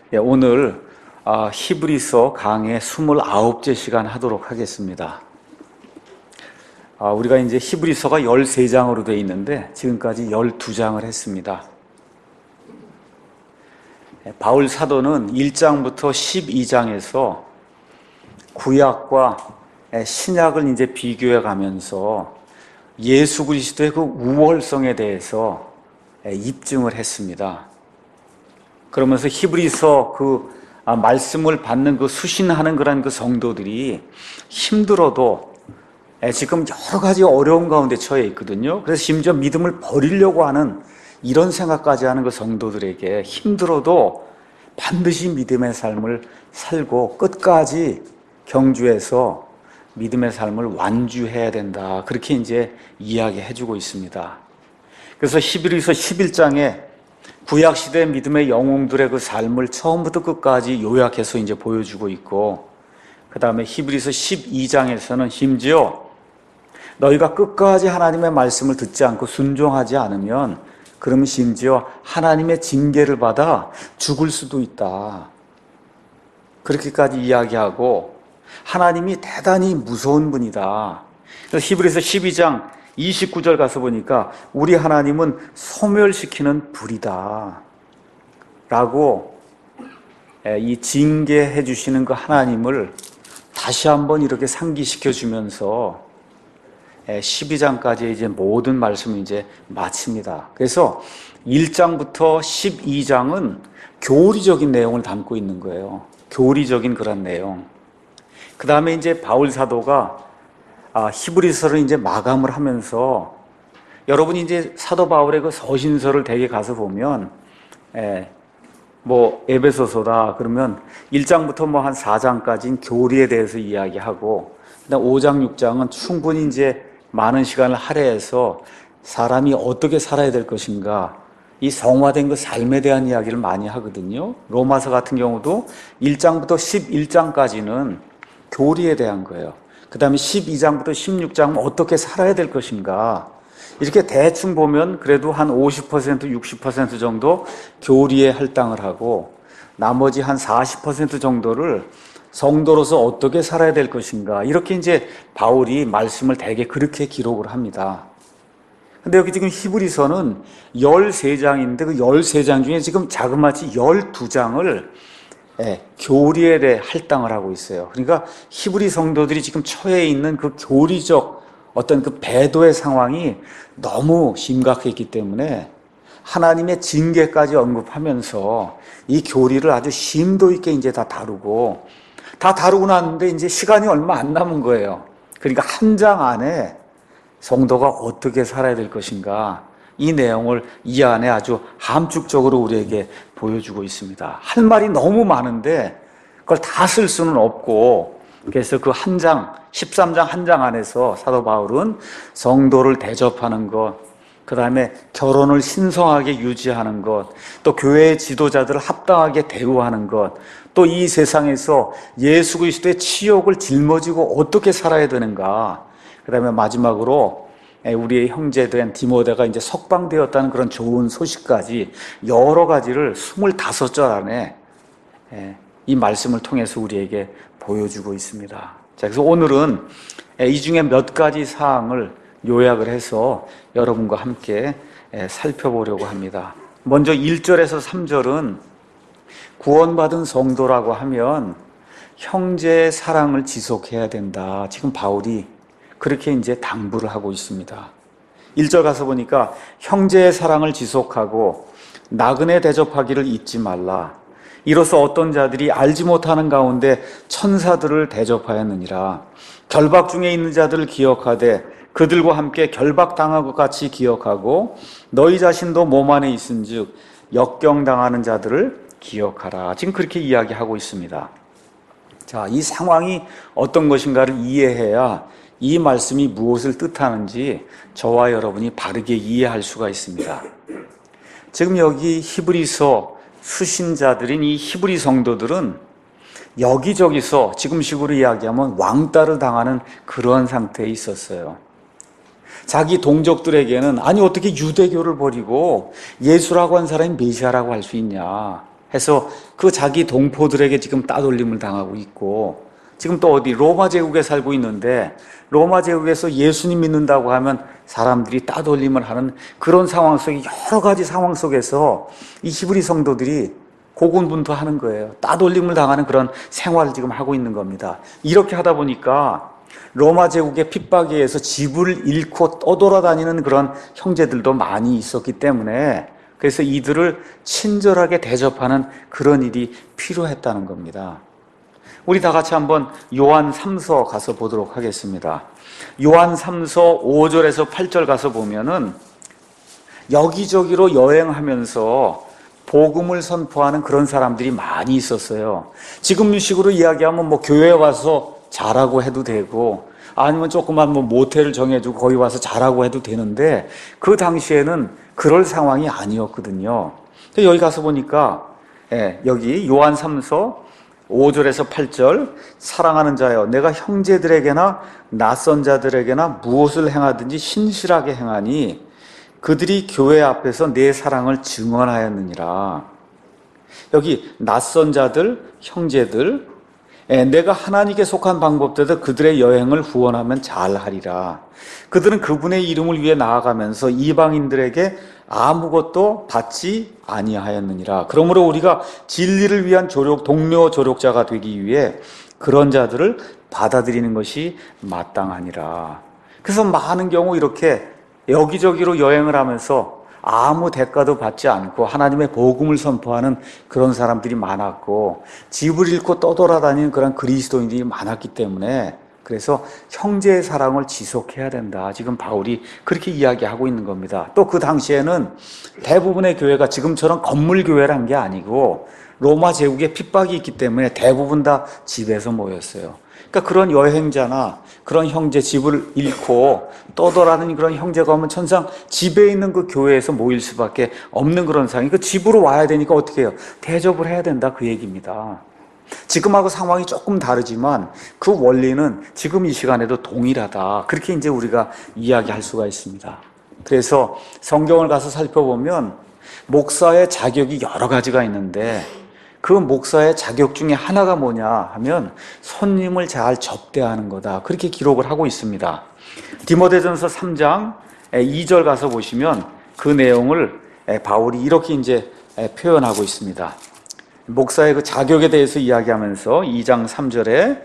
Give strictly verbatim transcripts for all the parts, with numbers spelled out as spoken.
예, 오늘 아, 히브리서 강의 스물아홉째 시간 하도록 하겠습니다. 아, 우리가 이제 히브리서가 열세 장으로 되어 있는데 지금까지 열두 장을 했습니다. 예, 바울 사도는 일 장부터 십이 장에서 구약과 예, 신약을 이제 비교해 가면서 예수 그리스도의 그 우월성에 대해서 예, 입증을 했습니다. 그러면서 히브리서 그 아, 말씀을 받는 그 수신하는 그런 그 성도들이 힘들어도 에, 지금 여러 가지 어려움 가운데 처해 있거든요. 그래서 심지어 믿음을 버리려고 하는 이런 생각까지 하는 그 성도들에게 힘들어도 반드시 믿음의 삶을 살고 끝까지 경주해서 믿음의 삶을 완주해야 된다. 그렇게 이제 이야기해주고 있습니다. 그래서 히브리서 십일 장에 구약시대 믿음의 영웅들의 그 삶을 처음부터 끝까지 요약해서 이제 보여주고 있고, 그 다음에 히브리서 십이 장에서는 심지어 너희가 끝까지 하나님의 말씀을 듣지 않고 순종하지 않으면 그러면 심지어 하나님의 징계를 받아 죽을 수도 있다. 그렇게까지 이야기하고 하나님이 대단히 무서운 분이다. 그래서 히브리서 십이 장 이십구 절 가서 보니까 우리 하나님은 소멸시키는 불이다 라고 이 징계해 주시는 그 하나님을 다시 한번 이렇게 상기시켜 주면서 십이 장까지 이제 모든 말씀을 이제 마칩니다. 그래서 일 장부터 십이 장은 교리적인 내용을 담고 있는 거예요. 교리적인 그런 내용. 그 다음에 이제 바울 사도가 아, 히브리서를 이제 마감을 하면서 여러분이 이제 사도 바울의 그 서신서를 대개 가서 보면 에, 뭐 에베소서다 그러면 일 장부터 뭐 한 사 장까지는 교리에 대해서 이야기하고 그다음 오 장 육 장은 충분히 이제 많은 시간을 할애해서 사람이 어떻게 살아야 될 것인가 이 성화된 그 삶에 대한 이야기를 많이 하거든요. 로마서 같은 경우도 일 장부터 십일 장까지는 교리에 대한 거예요. 그 다음에 십이 장부터 십육 장은 어떻게 살아야 될 것인가. 이렇게 대충 보면 그래도 한 오십 퍼센트, 육십 퍼센트 정도 교리에 할당을 하고 나머지 한 사십 퍼센트 정도를 성도로서 어떻게 살아야 될 것인가. 이렇게 이제 바울이 말씀을 대개 그렇게 기록을 합니다. 근데 여기 지금 히브리서는 열세 장인데 그 열세 장 중에 지금 자그마치 열두 장을 예, 교리에 대해 할당을 하고 있어요. 그러니까 히브리 성도들이 지금 처해 있는 그 교리적 어떤 그 배도의 상황이 너무 심각했기 때문에 하나님의 징계까지 언급하면서 이 교리를 아주 심도 있게 이제 다 다루고 다 다루고 났는데 이제 시간이 얼마 안 남은 거예요. 그러니까 한 장 안에 성도가 어떻게 살아야 될 것인가 이 내용을 이 안에 아주 함축적으로 우리에게 보여주고 있습니다. 할 말이 너무 많은데 그걸 다 쓸 수는 없고 그래서 그 한 장, 십삼 장 한 장 안에서 사도 바울은 성도를 대접하는 것, 그 다음에 결혼을 신성하게 유지하는 것, 또 교회의 지도자들을 합당하게 대우하는 것, 또 이 세상에서 예수 그리스도의 치욕을 짊어지고 어떻게 살아야 되는가, 그 다음에 마지막으로 우리의 형제된 디모데가 이제 석방되었다는 그런 좋은 소식까지 여러 가지를 스물다섯 절 안에 이 말씀을 통해서 우리에게 보여주고 있습니다. 자, 그래서 오늘은 이 중에 몇 가지 사항을 요약을 해서 여러분과 함께 살펴보려고 합니다. 먼저 일 절에서 삼 절은 구원받은 성도라고 하면 형제의 사랑을 지속해야 된다. 지금 바울이 그렇게 이제 당부를 하고 있습니다. 일 절 가서 보니까 형제의 사랑을 지속하고 나그네 대접하기를 잊지 말라. 이로써 어떤 자들이 알지 못하는 가운데 천사들을 대접하였느니라. 결박 중에 있는 자들을 기억하되 그들과 함께 결박당한 것 같이 기억하고 너희 자신도 몸 안에 있은즉 역경당하는 자들을 기억하라. 지금 그렇게 이야기하고 있습니다. 자, 이 상황이 어떤 것인가를 이해해야 이 말씀이 무엇을 뜻하는지 저와 여러분이 바르게 이해할 수가 있습니다. 지금 여기 히브리서 수신자들인 이 히브리 성도들은 여기저기서 지금식으로 이야기하면 왕따를 당하는 그러한 상태에 있었어요. 자기 동족들에게는 아니 어떻게 유대교를 버리고 예수라고 한 사람이 메시아라고 할 수 있냐. 해서 그 자기 동포들에게 지금 따돌림을 당하고 있고, 지금 또 어디 로마 제국에 살고 있는데 로마 제국에서 예수님 믿는다고 하면 사람들이 따돌림을 하는 그런 상황 속에, 여러 가지 상황 속에서 이 히브리 성도들이 고군분투하는 거예요. 따돌림을 당하는 그런 생활을 지금 하고 있는 겁니다. 이렇게 하다 보니까 로마 제국의 핍박에 의해서 집을 잃고 떠돌아다니는 그런 형제들도 많이 있었기 때문에, 그래서 이들을 친절하게 대접하는 그런 일이 필요했다는 겁니다. 우리 다 같이 한번 요한 삼 서 가서 보도록 하겠습니다. 요한 삼 서 오 절에서 팔 절 가서 보면은 여기저기로 여행하면서 복음을 선포하는 그런 사람들이 많이 있었어요. 지금 식으로 이야기하면 뭐 교회에 와서 자라고 해도 되고, 아니면 조그만 뭐 모텔을 정해주고 거기 와서 자라고 해도 되는데, 그 당시에는 그럴 상황이 아니었거든요. 여기 가서 보니까, 예, 여기 요한 삼 서 오 절에서 팔 절, 사랑하는 자여, 내가 형제들에게나 낯선 자들에게나 무엇을 행하든지 신실하게 행하니 그들이 교회 앞에서 내 사랑을 증언하였느니라. 여기 낯선 자들, 형제들, 내가 하나님께 속한 방법대로 그들의 여행을 후원하면 잘하리라. 그들은 그분의 이름을 위해 나아가면서 이방인들에게 아무것도 받지 아니하였느니라. 그러므로 우리가 진리를 위한 조력, 동료 조력자가 되기 위해 그런 자들을 받아들이는 것이 마땅하니라. 그래서 많은 경우 이렇게 여기저기로 여행을 하면서 아무 대가도 받지 않고 하나님의 복음을 선포하는 그런 사람들이 많았고, 집을 잃고 떠돌아다니는 그런 그리스도인들이 많았기 때문에, 그래서 형제의 사랑을 지속해야 된다. 지금 바울이 그렇게 이야기하고 있는 겁니다. 또 그 당시에는 대부분의 교회가 지금처럼 건물 교회란 게 아니고 로마 제국의 핍박이 있기 때문에 대부분 다 집에서 모였어요. 그러니까 그런 여행자나 그런 형제, 집을 잃고 떠돌아다니는 그런 형제가 오면 천상 집에 있는 그 교회에서 모일 수밖에 없는 그런 상황이, 그 집으로 와야 되니까 어떻게 해요? 대접을 해야 된다, 그 얘기입니다. 지금하고 상황이 조금 다르지만 그 원리는 지금 이 시간에도 동일하다, 그렇게 이제 우리가 이야기할 수가 있습니다. 그래서 성경을 가서 살펴보면 목사의 자격이 여러 가지가 있는데, 그 목사의 자격 중에 하나가 뭐냐 하면 손님을 잘 접대하는 거다, 그렇게 기록을 하고 있습니다. 디모데전서 삼 장 이 절 가서 보시면 그 내용을 바울이 이렇게 이제 표현하고 있습니다. 목사의 그 자격에 대해서 이야기하면서 이 장 삼 절에,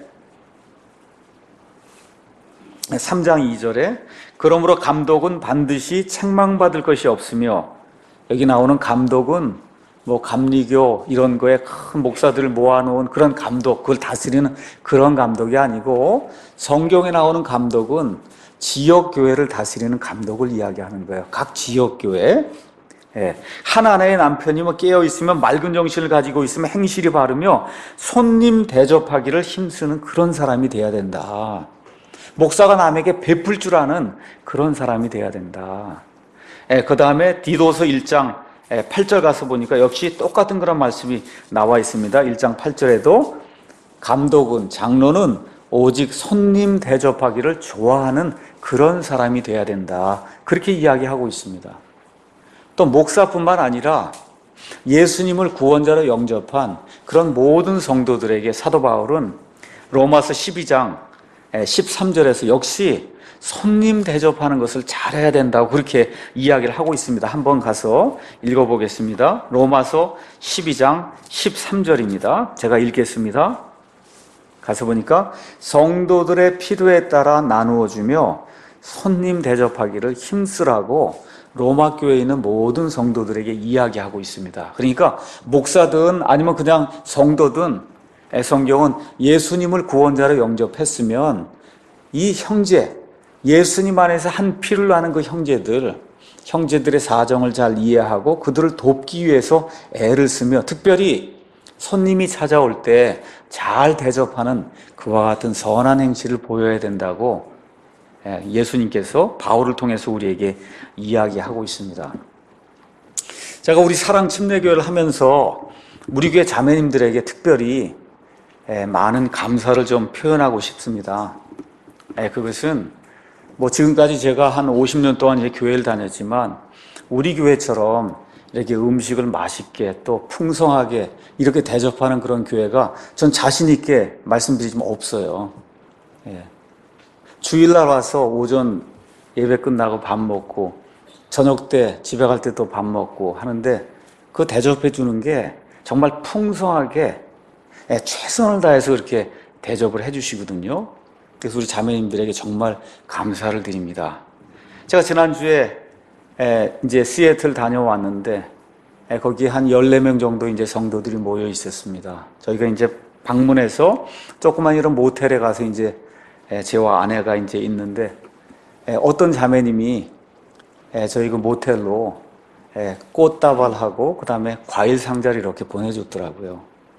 삼 장 이 절에 그러므로 감독은 반드시 책망받을 것이 없으며, 여기 나오는 감독은 뭐 감리교 이런 거에 큰 목사들을 모아놓은 그런 감독, 그걸 다스리는 그런 감독이 아니고, 성경에 나오는 감독은 지역교회를 다스리는 감독을 이야기하는 거예요. 각 지역교회. 예. 한 아내의 남편이 뭐 깨어있으면 맑은 정신을 가지고 있으면 행실이 바르며 손님 대접하기를 힘쓰는 그런 사람이 돼야 된다. 목사가 남에게 베풀 줄 아는 그런 사람이 돼야 된다. 예. 그 다음에 디도서 일 장 팔 절 가서 보니까 역시 똑같은 그런 말씀이 나와 있습니다. 일 장 팔 절에도 감독은, 장로는 오직 손님 대접하기를 좋아하는 그런 사람이 돼야 된다, 그렇게 이야기하고 있습니다. 또 목사뿐만 아니라 예수님을 구원자로 영접한 그런 모든 성도들에게 사도 바울은 로마서 십이 장 십삼 절에서 역시 손님 대접하는 것을 잘해야 된다고 그렇게 이야기를 하고 있습니다. 한번 가서 읽어보겠습니다. 로마서 십이 장 십삼 절입니다. 제가 읽겠습니다. 가서 보니까 성도들의 필요에 따라 나누어주며 손님 대접하기를 힘쓰라고 로마 교회에 있는 모든 성도들에게 이야기하고 있습니다. 그러니까 목사든 아니면 그냥 성도든, 성경은 예수님을 구원자로 영접했으면 이 형제, 예수님 안에서 한 피를 나는 그 형제들, 형제들의 사정을 잘 이해하고 그들을 돕기 위해서 애를 쓰며, 특별히 손님이 찾아올 때 잘 대접하는 그와 같은 선한 행실을 보여야 된다고 예수님께서 바울을 통해서 우리에게 이야기하고 있습니다. 제가 우리 사랑 침례교회를 하면서 우리 교회 자매님들에게 특별히 많은 감사를 좀 표현하고 싶습니다. 그것은 뭐 지금까지 제가 한 오십 년 동안 이제 교회를 다녔지만 우리 교회처럼 이렇게 음식을 맛있게 또 풍성하게 이렇게 대접하는 그런 교회가 전 자신 있게 말씀드리지만 없어요. 예. 주일날 와서 오전 예배 끝나고 밥 먹고 저녁 때 집에 갈 때 또 밥 먹고 하는데 그 대접해 주는 게 정말 풍성하게 예, 최선을 다해서 그렇게 대접을 해 주시거든요. 그래서 우리 자매님들에게 정말 감사를 드립니다. 제가 지난주에 에, 이제 시애틀 다녀왔는데 에, 거기 한 열네 명 정도 이제 성도들이 모여 있었습니다. 저희가 이제 방문해서 조그만 이런 모텔에 가서 이제 에, 저와 아내가 이제 있는데 에, 어떤 자매님이 에, 저희 그 모텔로 에, 꽃다발하고 그 다음에 과일 상자를 이렇게 보내줬더라고요.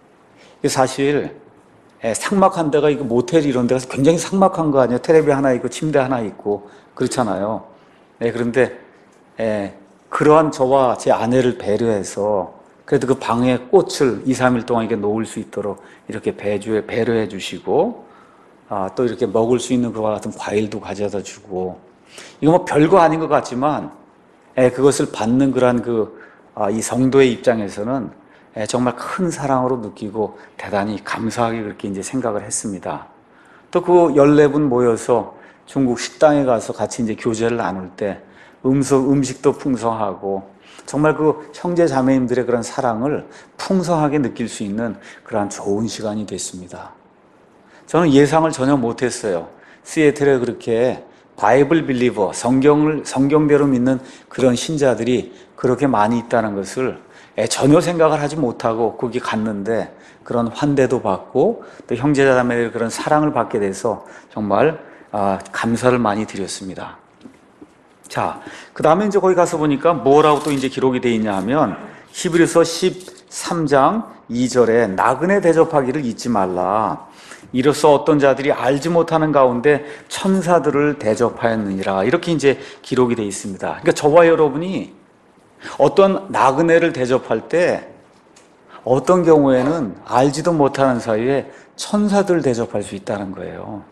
사실 에, 삭막한 데가 이거 모텔 이런 데가 굉장히 삭막한 거 아니에요? 텔레비 하나 있고 침대 하나 있고 그렇잖아요. 네, 그런데 에, 그러한 저와 제 아내를 배려해서 그래도 그 방에 꽃을 이, 삼 일 동안 이렇게 놓을 수 있도록 이렇게 배주해, 배려해 주시고 아, 또 이렇게 먹을 수 있는 그와 같은 과일도 가져다 주고 이거 뭐 별거 아닌 것 같지만 에, 그것을 받는 그러한 그, 아, 이 성도의 입장에서는 에, 정말 큰 사랑으로 느끼고 대단히 감사하게 그렇게 이제 생각을 했습니다. 또 그 열네 분 모여서 중국 식당에 가서 같이 이제 교제를 나눌 때 음식, 음식도 풍성하고 정말 그 형제 자매님들의 그런 사랑을 풍성하게 느낄 수 있는 그러한 좋은 시간이 됐습니다. 저는 예상을 전혀 못했어요. 시애틀에 그렇게 바이블 빌리버, 성경을 성경대로 믿는 그런 신자들이 그렇게 많이 있다는 것을 전혀 생각을 하지 못하고 거기 갔는데 그런 환대도 받고 또 형제자매들의 그런 사랑을 받게 돼서 정말 감사를 많이 드렸습니다. 자, 그 다음에 이제 거기 가서 보니까 뭐라고 또 이제 기록이 되어 있냐 하면 히브리서 십삼 장 이 절에 나그네 대접하기를 잊지 말라. 이로써 어떤 자들이 알지 못하는 가운데 천사들을 대접하였느니라. 이렇게 이제 기록이 되어 있습니다. 그러니까 저와 여러분이 어떤 나그네를 대접할 때 어떤 경우에는 알지도 못하는 사이에 천사들을 대접할 수 있다는 거예요.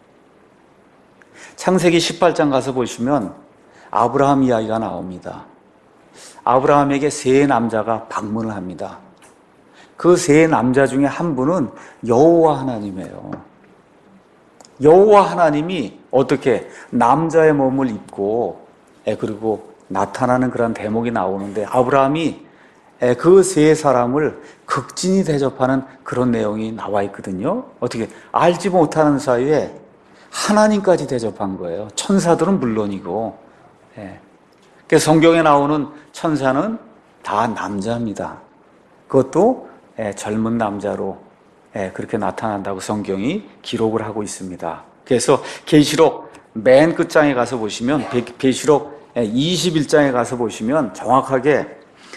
창세기 십팔 장 가서 보시면 아브라함 이야기가 나옵니다. 아브라함에게 세 남자가 방문을 합니다. 그 세 남자 중에 한 분은 여호와 하나님이에요. 여호와 하나님이 어떻게 남자의 몸을 입고 그리고 나타나는 그런 대목이 나오는데 아브라함이 그 세 사람을 극진히 대접하는 그런 내용이 나와 있거든요. 어떻게 알지 못하는 사이에 하나님까지 대접한 거예요. 천사들은 물론이고. 그래서 성경에 나오는 천사는 다 남자입니다. 그것도 젊은 남자로 그렇게 나타난다고 성경이 기록을 하고 있습니다. 그래서 계시록 맨 끝장에 가서 보시면 계시록 이십일 장에 가서 보시면 정확하게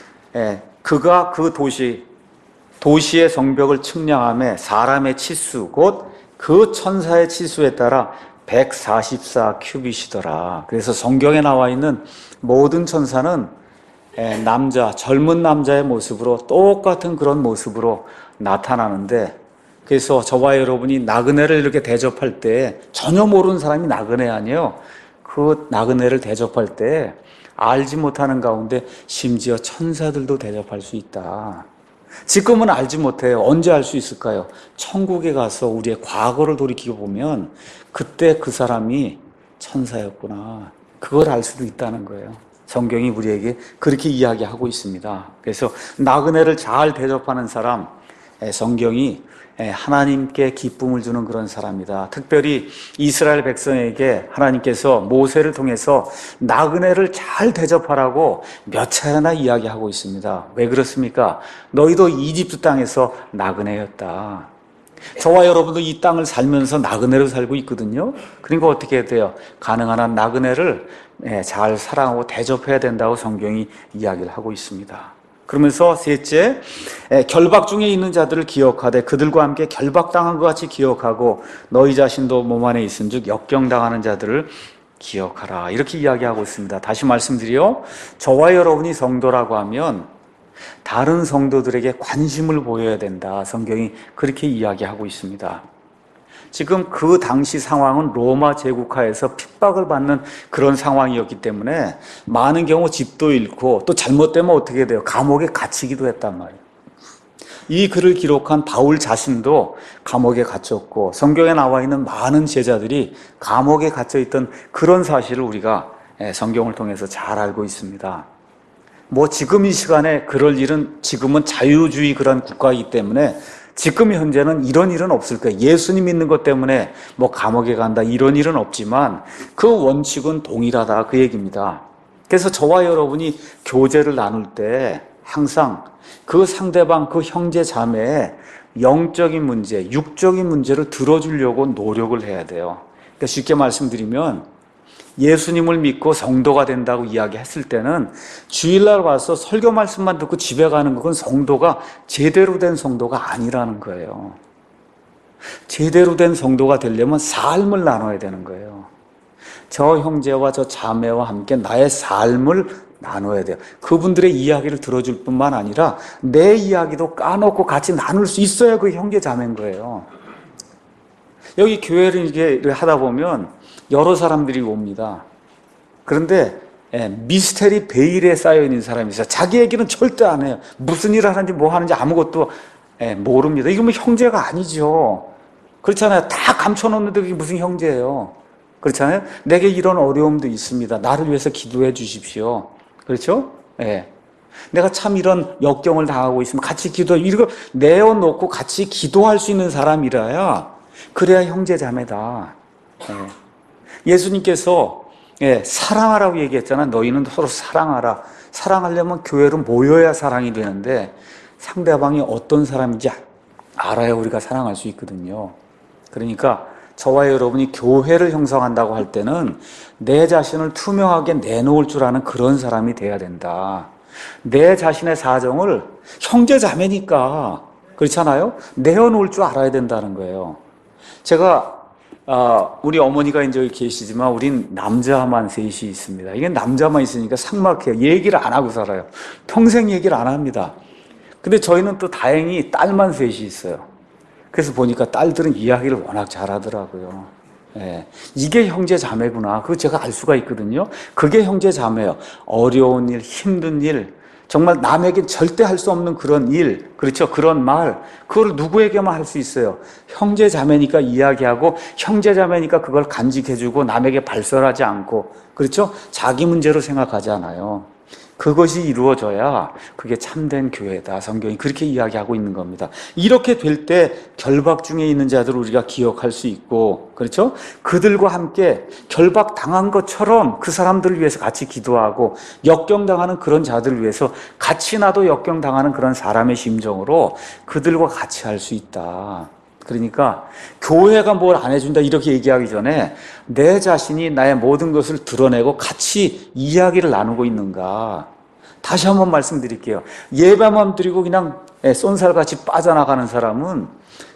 그가 그 도시 도시의 성벽을 측량하며 사람의 치수 곧 그 천사의 치수에 따라 백사십사 큐빗이더라. 그래서 성경에 나와 있는 모든 천사는 남자, 젊은 남자의 모습으로 똑같은 그런 모습으로 나타나는데 그래서 저와 여러분이 나그네를 이렇게 대접할 때 전혀 모르는 사람이 나그네 아니에요. 그 나그네를 대접할 때 알지 못하는 가운데 심지어 천사들도 대접할 수 있다. 지금은 알지 못해요. 언제 알 수 있을까요? 천국에 가서 우리의 과거를 돌이키고 보면 그때 그 사람이 천사였구나. 그걸 알 수도 있다는 거예요. 성경이 우리에게 그렇게 이야기하고 있습니다. 그래서 나그네를 잘 대접하는 사람, 성경이 하나님께 기쁨을 주는 그런 사람이다. 특별히 이스라엘 백성에게 하나님께서 모세를 통해서 나그네를 잘 대접하라고 몇 차례나 이야기하고 있습니다. 왜 그렇습니까? 너희도 이집트 땅에서 나그네였다. 저와 여러분도 이 땅을 살면서 나그네로 살고 있거든요. 그러니까 어떻게 해야 돼요? 가능한 한 나그네를 잘 사랑하고 대접해야 된다고 성경이 이야기를 하고 있습니다. 그러면서 셋째, 결박 중에 있는 자들을 기억하되 그들과 함께 결박당한 것 같이 기억하고 너희 자신도 몸 안에 있은 즉 역경당하는 자들을 기억하라. 이렇게 이야기하고 있습니다. 다시 말씀드려 저와 여러분이 성도라고 하면 다른 성도들에게 관심을 보여야 된다. 성경이 그렇게 이야기하고 있습니다. 지금 그 당시 상황은 로마 제국하에서 핍박을 받는 그런 상황이었기 때문에 많은 경우 집도 잃고 또 잘못되면 어떻게 돼요? 감옥에 갇히기도 했단 말이에요. 이 글을 기록한 바울 자신도 감옥에 갇혔고 성경에 나와 있는 많은 제자들이 감옥에 갇혀있던 그런 사실을 우리가 성경을 통해서 잘 알고 있습니다. 뭐 지금 이 시간에 그럴 일은, 지금은 자유주의 그런 국가이기 때문에 지금 현재는 이런 일은 없을 거예요. 예수님 믿는 것 때문에 뭐 감옥에 간다 이런 일은 없지만 그 원칙은 동일하다 그 얘기입니다. 그래서 저와 여러분이 교제를 나눌 때 항상 그 상대방, 그 형제 자매의 영적인 문제, 육적인 문제를 들어주려고 노력을 해야 돼요. 그러니까 쉽게 말씀드리면 예수님을 믿고 성도가 된다고 이야기했을 때는 주일날 와서 설교 말씀만 듣고 집에 가는 그건 성도가 제대로 된 성도가 아니라는 거예요. 제대로 된 성도가 되려면 삶을 나눠야 되는 거예요. 저 형제와 저 자매와 함께 나의 삶을 나눠야 돼요. 그분들의 이야기를 들어줄 뿐만 아니라 내 이야기도 까놓고 같이 나눌 수 있어야 그 형제 자매인 거예요. 여기 교회를 이렇게 하다 보면 여러 사람들이 옵니다. 그런데 예, 미스테리 베일에 쌓여있는 사람이 있어요. 자기 얘기는 절대 안 해요. 무슨 일을 하는지 뭐 하는지 아무것도 예, 모릅니다. 이거 뭐 형제가 아니죠. 그렇잖아요. 다 감춰놓는데 그게 무슨 형제예요. 그렇잖아요. 내게 이런 어려움도 있습니다. 나를 위해서 기도해 주십시오. 그렇죠? 예. 내가 참 이런 역경을 당하고 있으면 같이 기도해. 이거 내어놓고 같이 기도할 수 있는 사람이라야 그래야 형제 자매다. 예. 예수님께서 예, 사랑하라고 얘기했잖아. 너희는 서로 사랑하라. 사랑하려면 교회로 모여야 사랑이 되는데 상대방이 어떤 사람인지 알아야 우리가 사랑할 수 있거든요. 그러니까 저와 여러분이 교회를 형성한다고 할 때는 내 자신을 투명하게 내놓을 줄 아는 그런 사람이 돼야 된다. 내 자신의 사정을 형제 자매니까 그렇잖아요. 내어놓을 줄 알아야 된다는 거예요. 제가 아, 우리 어머니가 이제 여기 계시지만 우린 남자만 셋이 있습니다. 이게 남자만 있으니까 삭막해요. 얘기를 안 하고 살아요. 평생 얘기를 안 합니다. 근데 저희는 또 다행히 딸만 셋이 있어요. 그래서 보니까 딸들은 이야기를 워낙 잘하더라고요. 예, 이게 형제 자매구나. 그거 제가 알 수가 있거든요. 그게 형제 자매예요. 어려운 일, 힘든 일, 정말 남에게 절대 할 수 없는 그런 일, 그렇죠? 그런 말, 그걸 누구에게만 할 수 있어요. 형제 자매니까 이야기하고 형제 자매니까 그걸 간직해주고 남에게 발설하지 않고, 그렇죠? 자기 문제로 생각하지 않아요. 그것이 이루어져야 그게 참된 교회다. 성경이 그렇게 이야기하고 있는 겁니다. 이렇게 될 때 결박 중에 있는 자들을 우리가 기억할 수 있고, 그렇죠? 그들과 함께 결박 당한 것처럼 그 사람들을 위해서 같이 기도하고 역경당하는 그런 자들을 위해서 같이 나도 역경당하는 그런 사람의 심정으로 그들과 같이 할 수 있다. 그러니까 교회가 뭘 안 해준다 이렇게 얘기하기 전에 내 자신이 나의 모든 것을 드러내고 같이 이야기를 나누고 있는가. 다시 한번 말씀드릴게요. 예배만 드리고 그냥 쏜살같이 빠져나가는 사람은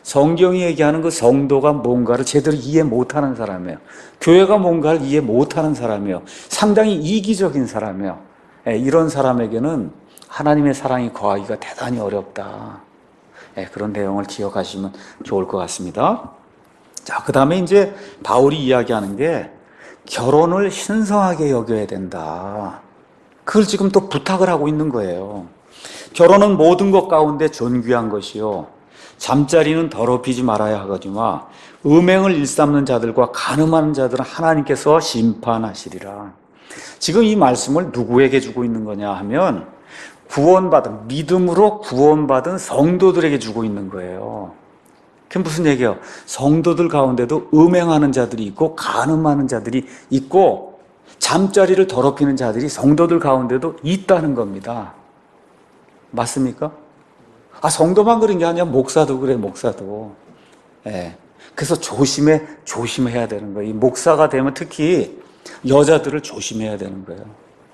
성경이 얘기하는 그 성도가 뭔가를 제대로 이해 못하는 사람이에요. 교회가 뭔가를 이해 못하는 사람이에요. 상당히 이기적인 사람이에요. 이런 사람에게는 하나님의 사랑이 거하기가 대단히 어렵다. 네, 그런 내용을 기억하시면 좋을 것 같습니다. 자, 그 다음에 이제 바울이 이야기하는 게 결혼을 신성하게 여겨야 된다. 그걸 지금 또 부탁을 하고 있는 거예요. 결혼은 모든 것 가운데 존귀한 것이요. 잠자리는 더럽히지 말아야 하거니와 음행을 일삼는 자들과 간음하는 자들은 하나님께서 심판하시리라. 지금 이 말씀을 누구에게 주고 있는 거냐 하면 구원받은, 믿음으로 구원받은 성도들에게 주고 있는 거예요. 그게 무슨 얘기예요? 성도들 가운데도 음행하는 자들이 있고 간음하는 자들이 있고 잠자리를 더럽히는 자들이 성도들 가운데도 있다는 겁니다. 맞습니까? 아, 성도만 그런 게 아니라 목사도 그래, 목사도. 예. 그래서 조심해, 조심해야 되는 거예요. 이 목사가 되면 특히 여자들을 조심해야 되는 거예요.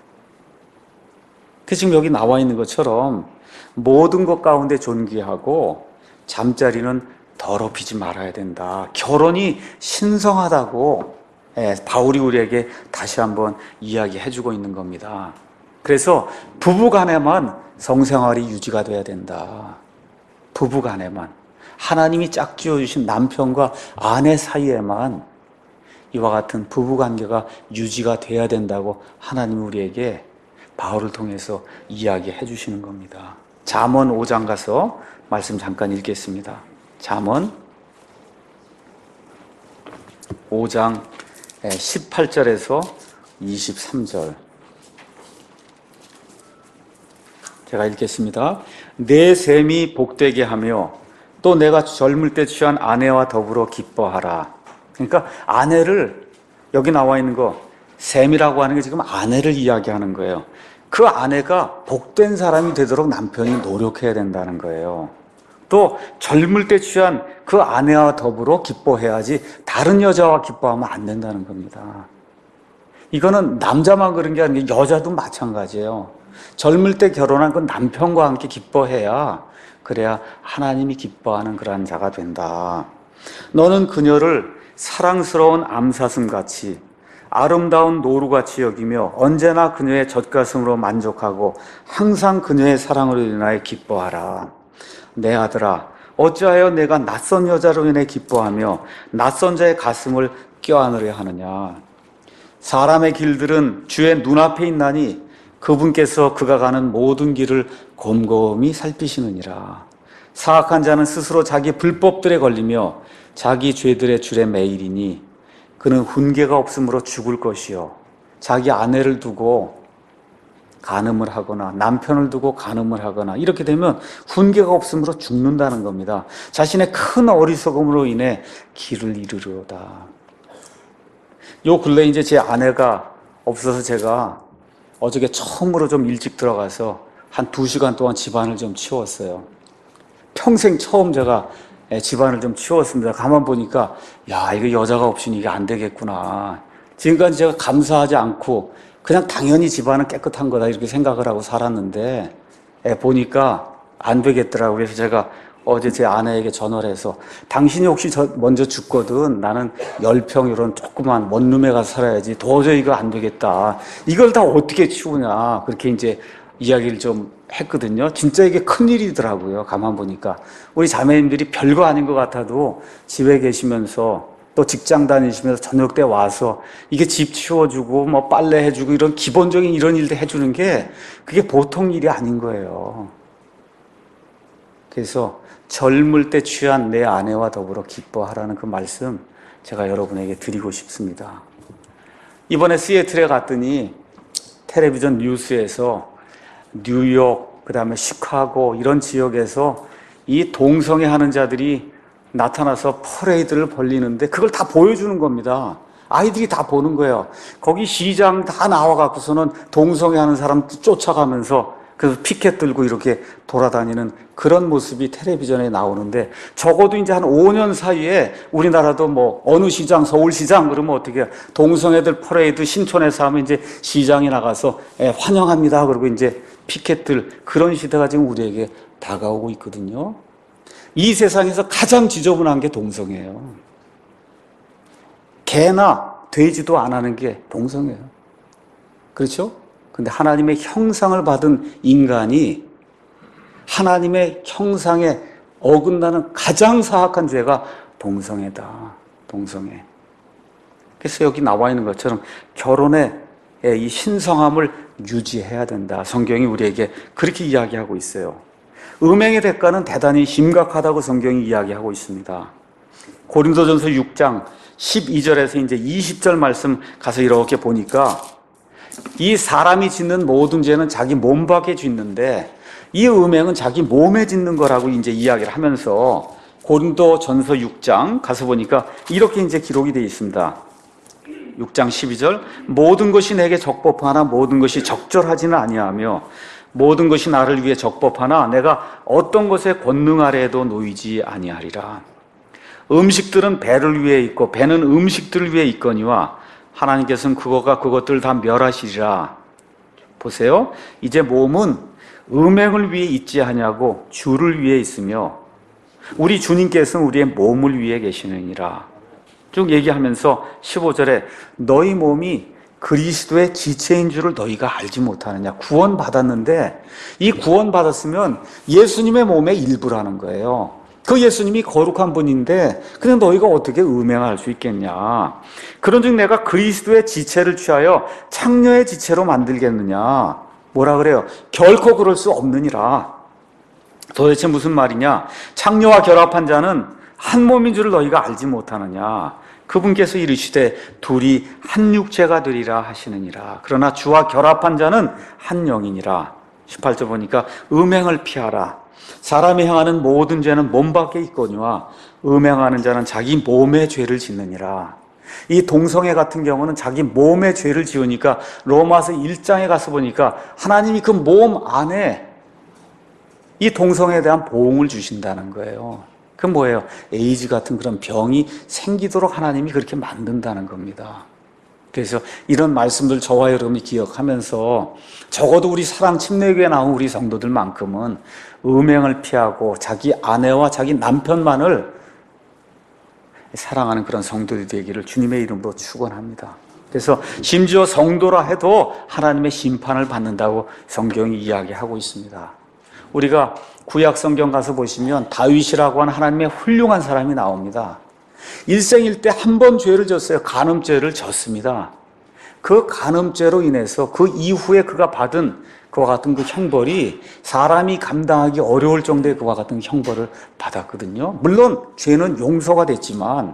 그 지금 여기 나와 있는 것처럼 모든 것 가운데 존귀하고 잠자리는 더럽히지 말아야 된다. 결혼이 신성하다고 예, 바울이 우리에게 다시 한번 이야기해주고 있는 겁니다. 그래서 부부간에만 성생활이 유지가 돼야 된다. 부부간에만. 하나님이 짝지어 주신 남편과 아내 사이에만 이와 같은 부부관계가 유지가 돼야 된다고 하나님이 우리에게 바울을 통해서 이야기해 주시는 겁니다. 잠언 오 장 가서 말씀 잠깐 읽겠습니다. 잠언 오 장 십팔 절에서 이십삼 절 제가 읽겠습니다. 내 셈이 복되게 하며 또 내가 젊을 때 취한 아내와 더불어 기뻐하라. 그러니까 아내를, 여기 나와 있는 거 셈이라고 하는 게 지금 아내를 이야기하는 거예요. 그 아내가 복된 사람이 되도록 남편이 노력해야 된다는 거예요. 또 젊을 때 취한 그 아내와 더불어 기뻐해야지 다른 여자와 기뻐하면 안 된다는 겁니다. 이거는 남자만 그런 게 아니라 여자도 마찬가지예요. 젊을 때 결혼한 그 남편과 함께 기뻐해야, 그래야 하나님이 기뻐하는 그러한 자가 된다. 너는 그녀를 사랑스러운 암사슴같이 아름다운 노루같이 여기며 언제나 그녀의 젖가슴으로 만족하고 항상 그녀의 사랑으로 인하여 기뻐하라. 내 아들아, 어찌하여 내가 낯선 여자로 인해 기뻐하며 낯선 자의 가슴을 껴안으려 하느냐. 사람의 길들은 주의 눈앞에 있나니 그분께서 그가 가는 모든 길을 곰곰이 살피시느니라. 사악한 자는 스스로 자기 불법들에 걸리며 자기 죄들의 줄에 매이리니 그는 훈계가 없으므로 죽을 것이요 자기 아내를 두고 간음을 하거나 남편을 두고 간음을 하거나 이렇게 되면 훈계가 없으므로 죽는다는 겁니다. 자신의 큰 어리석음으로 인해 길을 잃으려다. 요 근래 이제 제 아내가 없어서 제가 어저께 처음으로 좀 일찍 들어가서 한 두 시간 동안 집안을 좀 치웠어요. 평생 처음 제가 집안을 좀 치웠습니다. 가만 보니까 야, 이거 여자가 없으니 이게 안 되겠구나. 지금까지 제가 감사하지 않고 그냥 당연히 집안은 깨끗한 거다 이렇게 생각을 하고 살았는데 보니까 안 되겠더라고요. 그래서 제가 어제 제 아내에게 전화를 해서 당신이 혹시 저 먼저 죽거든 나는 열 평 이런 조그만 원룸에 가서 살아야지 도저히 이거 안 되겠다. 이걸 다 어떻게 치우냐. 그렇게 이제 이야기를 좀 했거든요. 진짜 이게 큰일이더라고요. 가만 보니까. 우리 자매님들이 별거 아닌 것 같아도 집에 계시면서 또 직장 다니시면서 저녁 때 와서 이게 집 치워주고 뭐 빨래 해주고 이런 기본적인 이런 일도 해주는 게 그게 보통 일이 아닌 거예요. 그래서 젊을 때 취한 내 아내와 더불어 기뻐하라는 그 말씀 제가 여러분에게 드리고 싶습니다. 이번에 시애틀에 갔더니 텔레비전 뉴스에서 뉴욕, 그 다음에 시카고 이런 지역에서 이 동성애 하는 자들이 나타나서 퍼레이드를 벌리는데 그걸 다 보여주는 겁니다. 아이들이 다 보는 거예요. 거기 시장 다 나와갖고서는 동성애 하는 사람 쫓아가면서 그래서 피켓 들고 이렇게 돌아다니는 그런 모습이 텔레비전에 나오는데 적어도 이제 한 오 년 사이에 우리나라도 뭐 어느 시장, 서울시장 그러면 어떻게 해요? 동성애들 퍼레이드 신촌에서 하면 이제 시장에 나가서 예, 환영합니다. 그리고 이제 피켓들 그런 시대가 지금 우리에게 다가오고 있거든요. 이 세상에서 가장 지저분한 게 동성애예요. 개나 돼지도 안 하는 게 동성애예요. 그렇죠? 근데 하나님의 형상을 받은 인간이 하나님의 형상에 어긋나는 가장 사악한 죄가 동성애다. 동성애. 그래서 여기 나와 있는 것처럼 결혼의 이 신성함을 유지해야 된다. 성경이 우리에게 그렇게 이야기하고 있어요. 음행의 대가는 대단히 심각하다고 성경이 이야기하고 있습니다. 고린도전서 육 장 십이 절에서 이제 이십 절 말씀 가서 이렇게 보니까 이 사람이 짓는 모든 죄는 자기 몸 밖에 짓는데 이 음행은 자기 몸에 짓는 거라고 이제 이야기를 하면서 고린도전서 육 장 가서 보니까 이렇게 이제 기록이 되어 있습니다. 육 장 십이 절 모든 것이 내게 적법하나 모든 것이 적절하지는 아니하며 모든 것이 나를 위해 적법하나 내가 어떤 것에 권능 아래에도 놓이지 아니하리라. 음식들은 배를 위해 있고 배는 음식들을 위해 있거니와 하나님께서는 그거가 그것들 다 멸하시리라. 보세요. 이제 몸은 음행을 위해 있지 아니하고 주를 위해 있으며 우리 주님께서는 우리의 몸을 위해 계시느니라. 쭉 얘기하면서 십오 절에 너희 몸이 그리스도의 지체인 줄을 너희가 알지 못하느냐. 구원받았는데 이 구원받았으면 예수님의 몸의 일부라는 거예요. 그 예수님이 거룩한 분인데 그냥 너희가 어떻게 음행할 수 있겠냐. 그런즉 내가 그리스도의 지체를 취하여 창녀의 지체로 만들겠느냐. 뭐라 그래요? 결코 그럴 수 없느니라. 도대체 무슨 말이냐. 창녀와 결합한 자는 한 몸인 줄을 너희가 알지 못하느냐. 그분께서 이르시되 둘이 한 육체가 되리라 하시느니라. 그러나 주와 결합한 자는 한 영이니라. 십팔 절 보니까 음행을 피하라. 사람이 행하는 모든 죄는 몸 밖에 있거니와 음행하는 자는 자기 몸의 죄를 짓느니라. 이 동성애 같은 경우는 자기 몸의 죄를 지으니까 로마서 일 장에 가서 보니까 하나님이 그 몸 안에 이 동성애에 대한 보응을 주신다는 거예요. 그 뭐예요? 에이즈 같은 그런 병이 생기도록 하나님이 그렇게 만든다는 겁니다. 그래서 이런 말씀들 저와 여러분이 기억하면서 적어도 우리 사랑 침례교회 나온 우리 성도들만큼은 음행을 피하고 자기 아내와 자기 남편만을 사랑하는 그런 성도들이 되기를 주님의 이름으로 축원합니다. 그래서 심지어 성도라 해도 하나님의 심판을 받는다고 성경이 이야기하고 있습니다. 우리가 구약 성경 가서 보시면 다윗이라고 하는 하나님의 훌륭한 사람이 나옵니다. 일생일 때 한 번 죄를 졌어요. 간음죄를 졌습니다. 그 간음죄로 인해서 그 이후에 그가 받은 그와 같은 그 형벌이 사람이 감당하기 어려울 정도의 그와 같은 형벌을 받았거든요. 물론 죄는 용서가 됐지만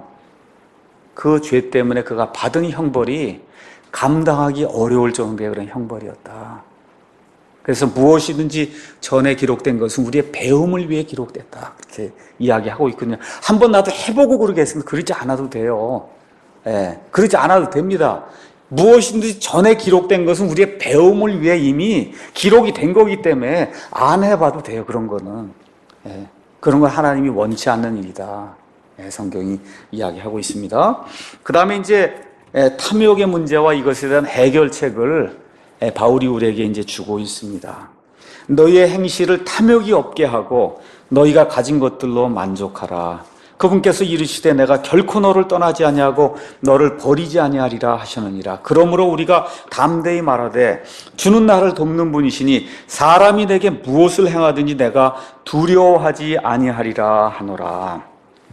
그 죄 때문에 그가 받은 형벌이 감당하기 어려울 정도의 그런 형벌이었다. 그래서 무엇이든지 전에 기록된 것은 우리의 배움을 위해 기록됐다. 그렇게 이야기하고 있거든요. 한번 나도 해보고 그러겠습니다. 그러지 않아도 돼요. 예, 그러지 않아도 됩니다. 무엇이든지 전에 기록된 것은 우리의 배움을 위해 이미 기록이 된 거기 때문에 안 해봐도 돼요. 그런 거는. 예, 그런 건 하나님이 원치 않는 일이다. 예, 성경이 이야기하고 있습니다. 그 다음에 이제 예, 탐욕의 문제와 이것에 대한 해결책을 바울이 우리에게 이제 주고 있습니다. 너희의 행실을 탐욕이 없게 하고 너희가 가진 것들로 만족하라. 그분께서 이르시되 내가 결코 너를 떠나지 아니하고 너를 버리지 아니하리라 하시느니라. 그러므로 우리가 담대히 말하되 주는 나를 돕는 분이시니 사람이 내게 무엇을 행하든지 내가 두려워하지 아니하리라 하노라.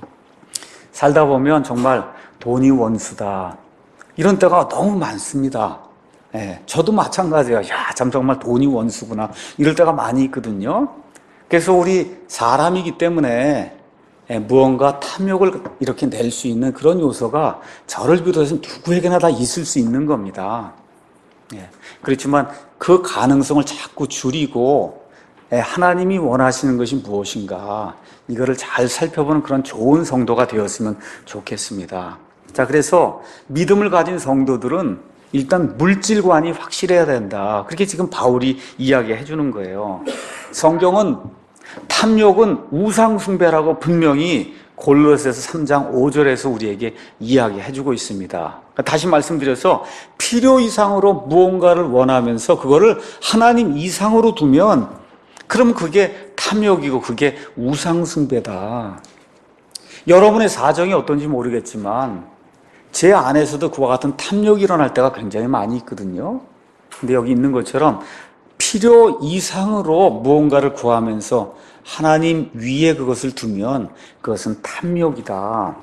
살다 보면 정말 돈이 원수다. 이런 때가 너무 많습니다. 예, 저도 마찬가지예요. 야, 참 정말 돈이 원수구나. 이럴 때가 많이 있거든요. 그래서 우리 사람이기 때문에 예, 무언가 탐욕을 이렇게 낼 수 있는 그런 요소가 저를 비롯해서 누구에게나 다 있을 수 있는 겁니다. 예, 그렇지만 그 가능성을 자꾸 줄이고 예, 하나님이 원하시는 것이 무엇인가 이거를 잘 살펴보는 그런 좋은 성도가 되었으면 좋겠습니다. 자, 그래서 믿음을 가진 성도들은 일단 물질관이 확실해야 된다. 그렇게 지금 바울이 이야기해 주는 거예요. 성경은 탐욕은 우상숭배라고 분명히 골로새서 삼 장 오 절에서 우리에게 이야기해 주고 있습니다. 다시 말씀드려서 필요 이상으로 무언가를 원하면서 그거를 하나님 이상으로 두면 그럼 그게 탐욕이고 그게 우상숭배다. 여러분의 사정이 어떤지 모르겠지만 제 안에서도 그와 같은 탐욕이 일어날 때가 굉장히 많이 있거든요. 근데 여기 있는 것처럼 필요 이상으로 무언가를 구하면서 하나님 위에 그것을 두면 그것은 탐욕이다.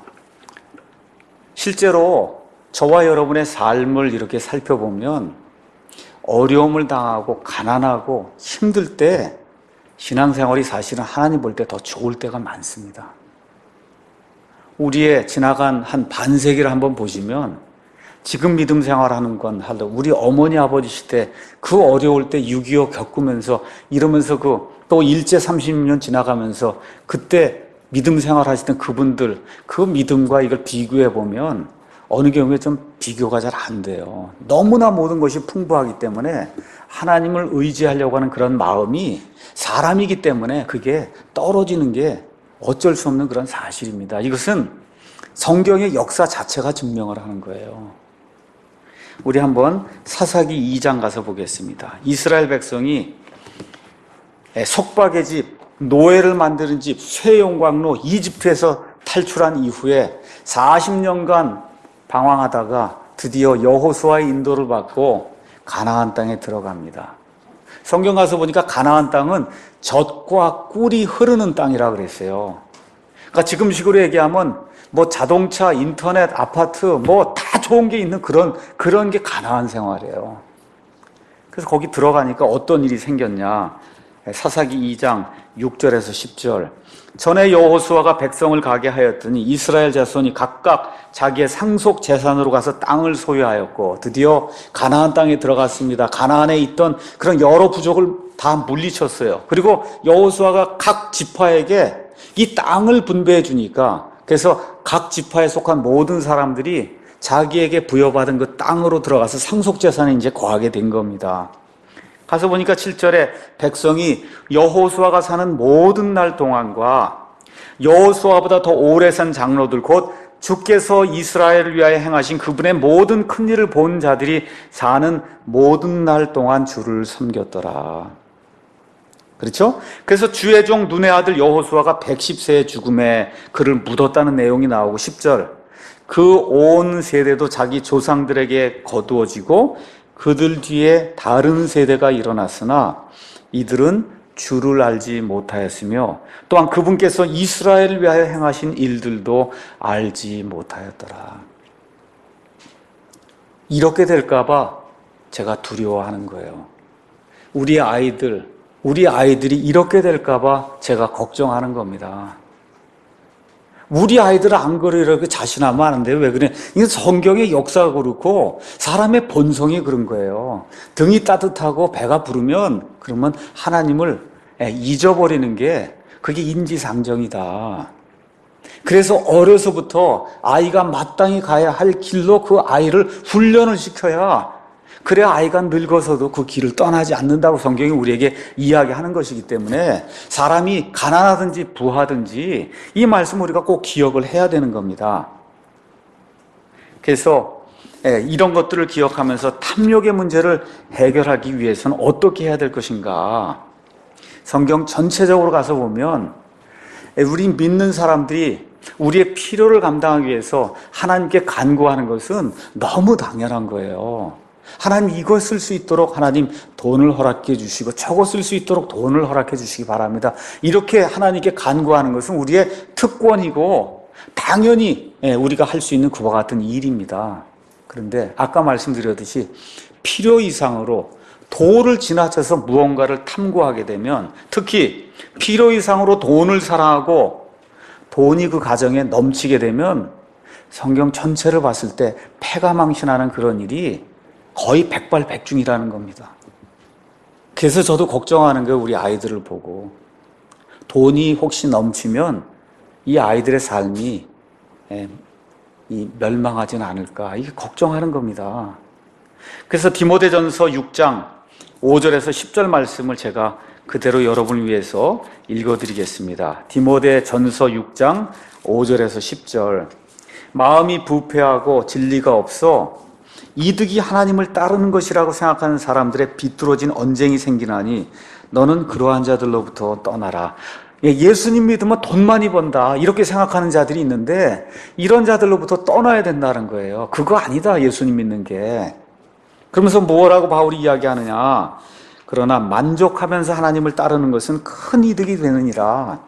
실제로 저와 여러분의 삶을 이렇게 살펴보면 어려움을 당하고 가난하고 힘들 때 신앙생활이 사실은 하나님 볼 때 더 좋을 때가 많습니다. 우리의 지나간 한 반세기를 한번 보시면 지금 믿음 생활하는 건 하도 우리 어머니 아버지 시대 그 어려울 때 육이오 겪으면서 이러면서 그 또 일제 삼십 년 지나가면서 그때 믿음 생활하시던 그분들 그 믿음과 이걸 비교해 보면 어느 경우에 좀 비교가 잘 안 돼요. 너무나 모든 것이 풍부하기 때문에 하나님을 의지하려고 하는 그런 마음이 사람이기 때문에 그게 떨어지는 게 어쩔 수 없는 그런 사실입니다. 이것은 성경의 역사 자체가 증명을 하는 거예요. 우리 한번 사사기 이 장 가서 보겠습니다. 이스라엘 백성이 속박의 집, 노예를 만드는 집, 쇠용광로, 이집트에서 탈출한 이후에 사십 년간 방황하다가 드디어 여호수아의 인도를 받고 가나안 땅에 들어갑니다. 성경 가서 보니까 가나안 땅은 젖과 꿀이 흐르는 땅이라 그랬어요. 그러니까 지금식으로 얘기하면 뭐 자동차, 인터넷, 아파트 뭐 다 좋은 게 있는 그런 그런 게 가나안 생활이에요. 그래서 거기 들어가니까 어떤 일이 생겼냐? 사사기 이 장 육 절에서 십 절. 전에 여호수아가 백성을 가게 하였더니 이스라엘 자손이 각각 자기의 상속 재산으로 가서 땅을 소유하였고 드디어 가나안 땅에 들어갔습니다. 가나안에 있던 그런 여러 부족을 다 물리쳤어요. 그리고 여호수아가 각 지파에게 이 땅을 분배해 주니까 그래서 각 지파에 속한 모든 사람들이 자기에게 부여받은 그 땅으로 들어가서 상속 재산에 이제 거하게 된 겁니다. 가서 보니까 칠 절에 백성이 여호수아가 사는 모든 날 동안과 여호수아보다 더 오래 산 장로들 곧 주께서 이스라엘을 위하여 행하신 그분의 모든 큰 일을 본 자들이 사는 모든 날 동안 주를 섬겼더라. 그렇죠? 그래서 주의 종 눈의 아들 여호수아가 백십 세의 죽음에 그를 묻었다는 내용이 나오고 십 절 그 온 세대도 자기 조상들에게 거두어지고 그들 뒤에 다른 세대가 일어났으나 이들은 주를 알지 못하였으며 또한 그분께서 이스라엘을 위하여 행하신 일들도 알지 못하였더라. 이렇게 될까 봐 제가 두려워하는 거예요. 우리 아이들, 우리 아이들이 이렇게 될까 봐 제가 걱정하는 겁니다. 우리 아이들은 안 그러려고 자신하면 아는데 왜 그래? 이게 성경의 역사가 그렇고 사람의 본성이 그런 거예요. 등이 따뜻하고 배가 부르면 그러면 하나님을 잊어버리는 게 그게 인지상정이다. 그래서 어려서부터 아이가 마땅히 가야 할 길로 그 아이를 훈련을 시켜야 그래야 아이가 늙어서도 그 길을 떠나지 않는다고 성경이 우리에게 이야기하는 것이기 때문에 사람이 가난하든지 부하든지 이 말씀 우리가 꼭 기억을 해야 되는 겁니다. 그래서 이런 것들을 기억하면서 탐욕의 문제를 해결하기 위해서는 어떻게 해야 될 것인가? 성경 전체적으로 가서 보면 우리 믿는 사람들이 우리의 필요를 감당하기 위해서 하나님께 간구하는 것은 너무 당연한 거예요. 하나님 이거 쓸 수 있도록 하나님 돈을 허락해 주시고 저거 쓸 수 있도록 돈을 허락해 주시기 바랍니다. 이렇게 하나님께 간구하는 것은 우리의 특권이고 당연히 우리가 할 수 있는 그와 같은 일입니다. 그런데 아까 말씀드렸듯이 필요 이상으로 도를 지나쳐서 무언가를 탐구하게 되면 특히 필요 이상으로 돈을 사랑하고 돈이 그 가정에 넘치게 되면 성경 전체를 봤을 때 패가망신하는 그런 일이 거의 백발백중이라는 겁니다. 그래서 저도 걱정하는 거예요. 우리 아이들을 보고 돈이 혹시 넘치면 이 아이들의 삶이 이 멸망하지는 않을까 이게 걱정하는 겁니다. 그래서 디모데전서 육 장 오 절에서 십 절 말씀을 제가 그대로 여러분을 위해서 읽어드리겠습니다. 디모데전서 육 장 오 절에서 십 절 마음이 부패하고 진리가 없어 이득이 하나님을 따르는 것이라고 생각하는 사람들의 비뚤어진 언쟁이 생기나니 너는 그러한 자들로부터 떠나라. 예수님 믿으면 돈 많이 번다 이렇게 생각하는 자들이 있는데 이런 자들로부터 떠나야 된다는 거예요. 그거 아니다 예수님 믿는 게. 그러면서 뭐라고 바울이 이야기하느냐. 그러나 만족하면서 하나님을 따르는 것은 큰 이득이 되느니라.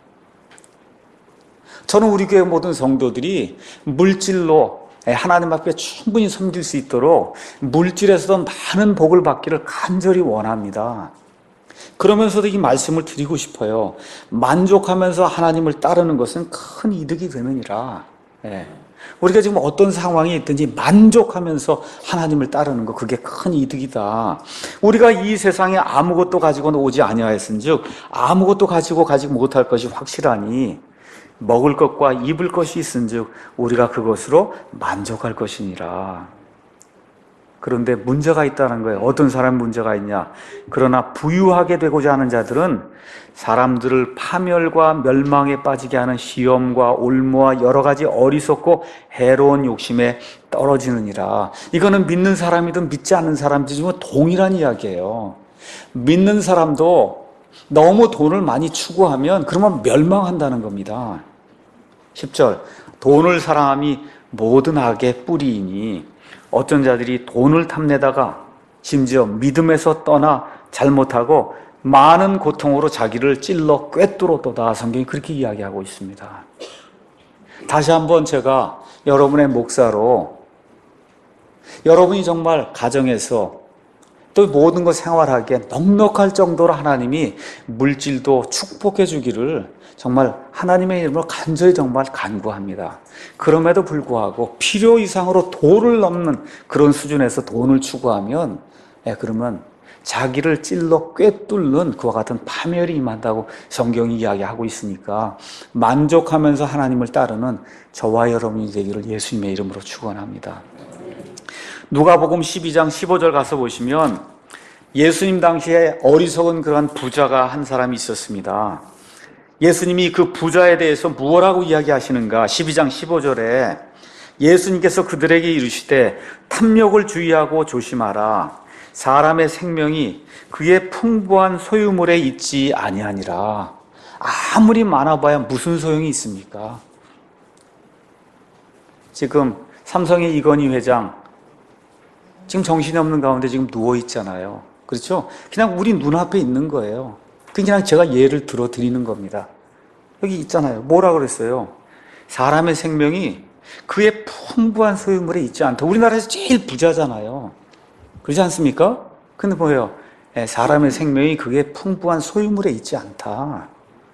저는 우리 교회 모든 성도들이 물질로 하나님 앞에 충분히 섬길 수 있도록 물질에서도 많은 복을 받기를 간절히 원합니다. 그러면서도 이 말씀을 드리고 싶어요. 만족하면서 하나님을 따르는 것은 큰 이득이 되느니라. 예. 우리가 지금 어떤 상황이 있든지 만족하면서 하나님을 따르는 것 그게 큰 이득이다. 우리가 이 세상에 아무것도 가지고는 오지 아니하였은즉 아무것도 가지고 가지 못할 것이 확실하니 먹을 것과 입을 것이 있은즉 우리가 그것으로 만족할 것이니라. 그런데 문제가 있다는 거예요. 어떤 사람 문제가 있냐? 그러나 부유하게 되고자 하는 자들은 사람들을 파멸과 멸망에 빠지게 하는 시험과 올무와 여러 가지 어리석고 해로운 욕심에 떨어지느니라. 이거는 믿는 사람이든 믿지 않는 사람이든 동일한 이야기예요. 믿는 사람도 너무 돈을 많이 추구하면 그러면 멸망한다는 겁니다. 십 절 돈을 사랑함이 모든 악의 뿌리이니 어떤 자들이 돈을 탐내다가 심지어 믿음에서 떠나 잘못하고 많은 고통으로 자기를 찔러 꿰뚫었도다. 성경이 그렇게 이야기하고 있습니다. 다시 한번 제가 여러분의 목사로 여러분이 정말 가정에서 또 모든 것 생활하기에 넉넉할 정도로 하나님이 물질도 축복해 주기를 정말 하나님의 이름으로 간절히 정말 간구합니다. 그럼에도 불구하고 필요 이상으로 도를 넘는 그런 수준에서 돈을 추구하면 예, 그러면 자기를 찔러 꿰뚫는 그와 같은 파멸이 임한다고 성경이 이야기하고 있으니까 만족하면서 하나님을 따르는 저와 여러분이 되기를 예수님의 이름으로 축원합니다. 누가복음 십이 장 십오 절 가서 보시면 예수님 당시에 어리석은 그러한 부자가 한 사람이 있었습니다. 예수님이 그 부자에 대해서 무엇라고 이야기하시는가? 십이 장 십오 절에 예수님께서 그들에게 이르시되 탐욕을 주의하고 조심하라. 사람의 생명이 그의 풍부한 소유물에 있지 아니하니라. 아무리 많아봐야 무슨 소용이 있습니까? 지금 삼성의 이건희 회장 지금 정신이 없는 가운데 지금 누워 있잖아요. 그렇죠? 그냥 우리 눈앞에 있는 거예요. 그냥 제가 예를 들어 드리는 겁니다. 여기 있잖아요. 뭐라 그랬어요? 사람의 생명이 그의 풍부한 소유물에 있지 않다. 우리나라에서 제일 부자잖아요. 그렇지 않습니까? 근데 뭐예요? 사람의 생명이 그게 풍부한 소유물에 있지 않다.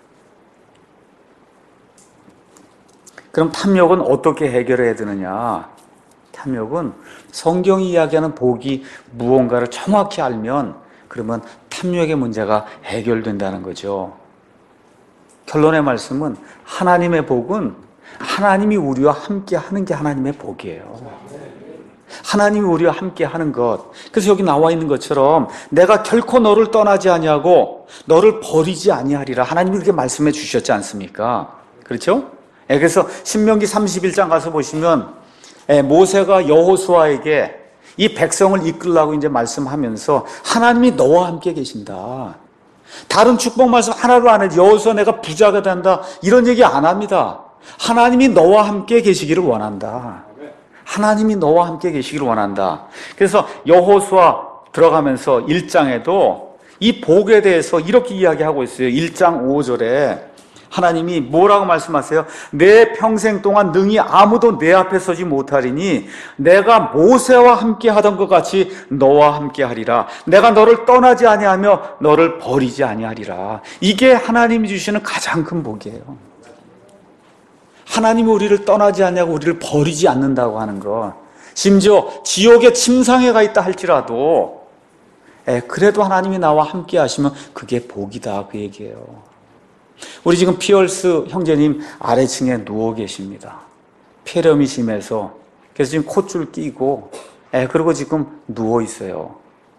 그럼 탐욕은 어떻게 해결해야 되느냐? 탐욕은 성경이 이야기하는 복이 무언가를 정확히 알면 그러면 탐욕의 문제가 해결된다는 거죠. 결론의 말씀은 하나님의 복은 하나님이 우리와 함께 하는 게 하나님의 복이에요. 하나님이 우리와 함께 하는 것. 그래서 여기 나와 있는 것처럼 내가 결코 너를 떠나지 아니하고 너를 버리지 아니하리라. 하나님이 그렇게 말씀해 주셨지 않습니까? 그렇죠? 그래서 신명기 삼십일 장 가서 보시면 모세가 여호수아에게 이 백성을 이끌라고 이제 말씀하면서 하나님이 너와 함께 계신다. 다른 축복 말씀 하나도 안 해. 여호수아 내가 부자가 된다. 이런 얘기 안 합니다. 하나님이 너와 함께 계시기를 원한다. 하나님이 너와 함께 계시기를 원한다. 그래서 여호수아 들어가면서 일 장에도 이 복에 대해서 이렇게 이야기하고 있어요. 일 장 오 절에 하나님이 뭐라고 말씀하세요? 내 평생 동안 능히 아무도 내 앞에 서지 못하리니 내가 모세와 함께 하던 것 같이 너와 함께 하리라. 내가 너를 떠나지 아니하며 너를 버리지 아니하리라. 이게 하나님이 주시는 가장 큰 복이에요. 하나님이 우리를 떠나지 아니하고 우리를 버리지 않는다고 하는 것. 심지어 지옥에 침상에 가 있다 할지라도 에, 그래도 하나님이 나와 함께 하시면 그게 복이다 그 얘기예요. 우리 지금 피얼스 형제님 아래층에 누워 계십니다. 폐렴이 심해서 그래서 지금 콧줄 끼고 에, 그리고 지금 누워 있어요.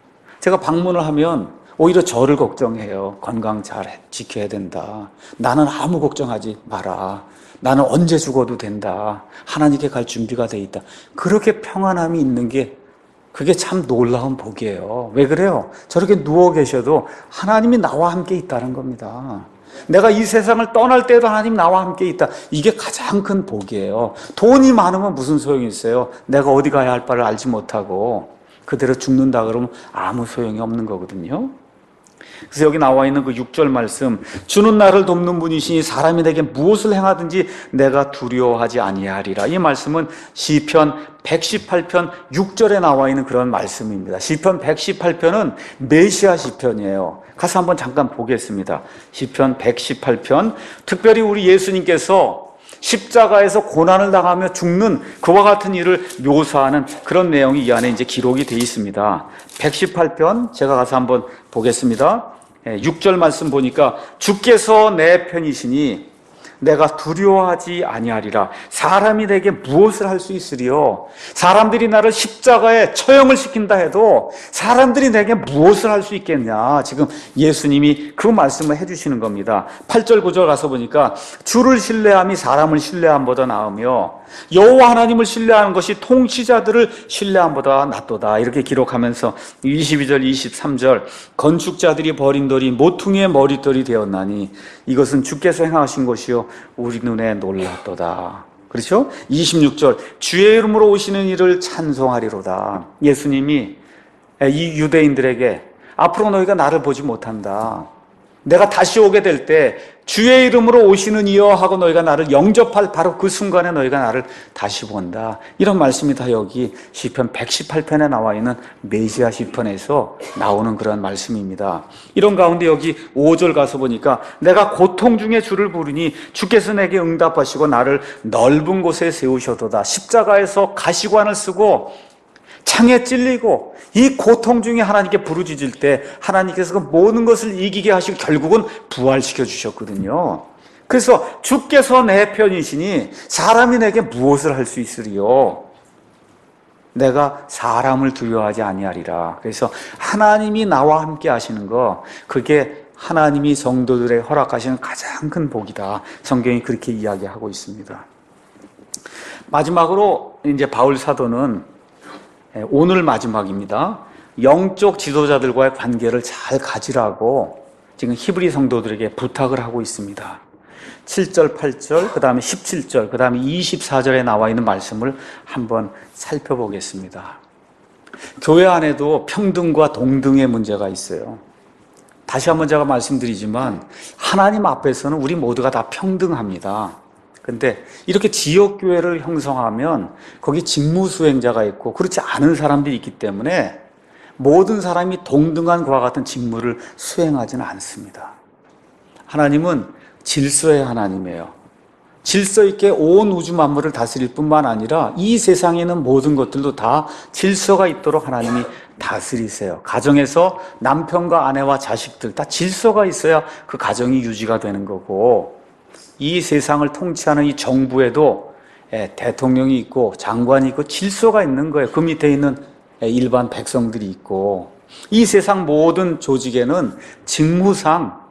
제가 방문을 하면 오히려 저를 걱정해요. 건강 잘 지켜야 된다. 나는 아무 걱정하지 마라. 나는 언제 죽어도 된다. 하나님께 갈 준비가 돼 있다. 그렇게 평안함이 있는 게 그게 참 놀라운 복이에요. 왜 그래요? 저렇게 누워 계셔도 하나님이 나와 함께 있다는 겁니다. 내가 이 세상을 떠날 때도 하나님 나와 함께 있다. 이게 가장 큰 복이에요. 돈이 많으면 무슨 소용이 있어요? 내가 어디 가야 할 바를 알지 못하고 그대로 죽는다 그러면 아무 소용이 없는 거거든요. 그래서 여기 나와 있는 그 육 절 말씀, 주는 나를 돕는 분이시니 사람이 내게 무엇을 행하든지 내가 두려워하지 아니하리라. 이 말씀은 시편 백십팔 편 육 절에 나와 있는 그런 말씀입니다. 시편 백십팔 편은 메시아 시편이에요. 가서 한번 잠깐 보겠습니다. 시편 백십팔 편, 특별히 우리 예수님께서 십자가에서 고난을 당하며 죽는 그와 같은 일을 묘사하는 그런 내용이 이 안에 이제 기록이 되어 있습니다. 백십팔 편 제가 가서 한번 보겠습니다. 육 절 말씀 보니까 주께서 내 편이시니 내가 두려워하지 아니하리라. 사람이 내게 무엇을 할 수 있으리요? 사람들이 나를 십자가에 처형을 시킨다 해도 사람들이 내게 무엇을 할 수 있겠냐? 지금 예수님이 그 말씀을 해주시는 겁니다. 팔 절 구 절 가서 보니까 주를 신뢰함이 사람을 신뢰함보다 나으며 여호와 하나님을 신뢰하는 것이 통치자들을 신뢰함보다 낫도다. 이렇게 기록하면서 이십이 절 이십삼 절 건축자들이 버린 돌이 모퉁이의 머릿돌이 되었나니 이것은 주께서 행하신 것이요 우리 눈에 놀랍도다. 그렇죠? 이십육 절 주의 이름으로 오시는 이를 찬송하리로다. 예수님이 이 유대인들에게 앞으로 너희가 나를 보지 못한다. 내가 다시 오게 될 때 주의 이름으로 오시는 이여 하고 너희가 나를 영접할 바로 그 순간에 너희가 나를 다시 본다. 이런 말씀이 다 여기 시편 백십팔 편에 나와 있는 메시아 시편에서 나오는 그런 말씀입니다. 이런 가운데 여기 오 절 가서 보니까 내가 고통 중에 주를 부르니 주께서 내게 응답하시고 나를 넓은 곳에 세우셔도다. 십자가에서 가시관을 쓰고 창에 찔리고 이 고통 중에 하나님께 부르짖을 때 하나님께서 그 모든 것을 이기게 하시고 결국은 부활시켜 주셨거든요. 그래서 주께서 내 편이시니 사람이 내게 무엇을 할 수 있으리요? 내가 사람을 두려워하지 아니하리라. 그래서 하나님이 나와 함께 하시는 거, 그게 하나님이 성도들에게 허락하시는 가장 큰 복이다. 성경이 그렇게 이야기하고 있습니다. 마지막으로 이제 바울 사도는 오늘 마지막입니다. 영적 지도자들과의 관계를 잘 가지라고 지금 히브리 성도들에게 부탁을 하고 있습니다. 칠 절, 팔 절, 그 다음에 십칠 절, 그 다음에 이십사 절에 나와 있는 말씀을 한번 살펴보겠습니다. 교회 안에도 평등과 동등의 문제가 있어요. 다시 한번 제가 말씀드리지만 하나님 앞에서는 우리 모두가 다 평등합니다. 근데 이렇게 지역교회를 형성하면 거기 직무수행자가 있고 그렇지 않은 사람들이 있기 때문에 모든 사람이 동등한 그와 같은 직무를 수행하지는 않습니다. 하나님은 질서의 하나님이에요. 질서 있게 온 우주 만물을 다스릴 뿐만 아니라 이 세상에 있는 모든 것들도 다 질서가 있도록 하나님이 다스리세요. 가정에서 남편과 아내와 자식들 다 질서가 있어야 그 가정이 유지가 되는 거고, 이 세상을 통치하는 이 정부에도 대통령이 있고 장관이 있고 질서가 있는 거예요. 그 밑에 있는 일반 백성들이 있고, 이 세상 모든 조직에는 직무상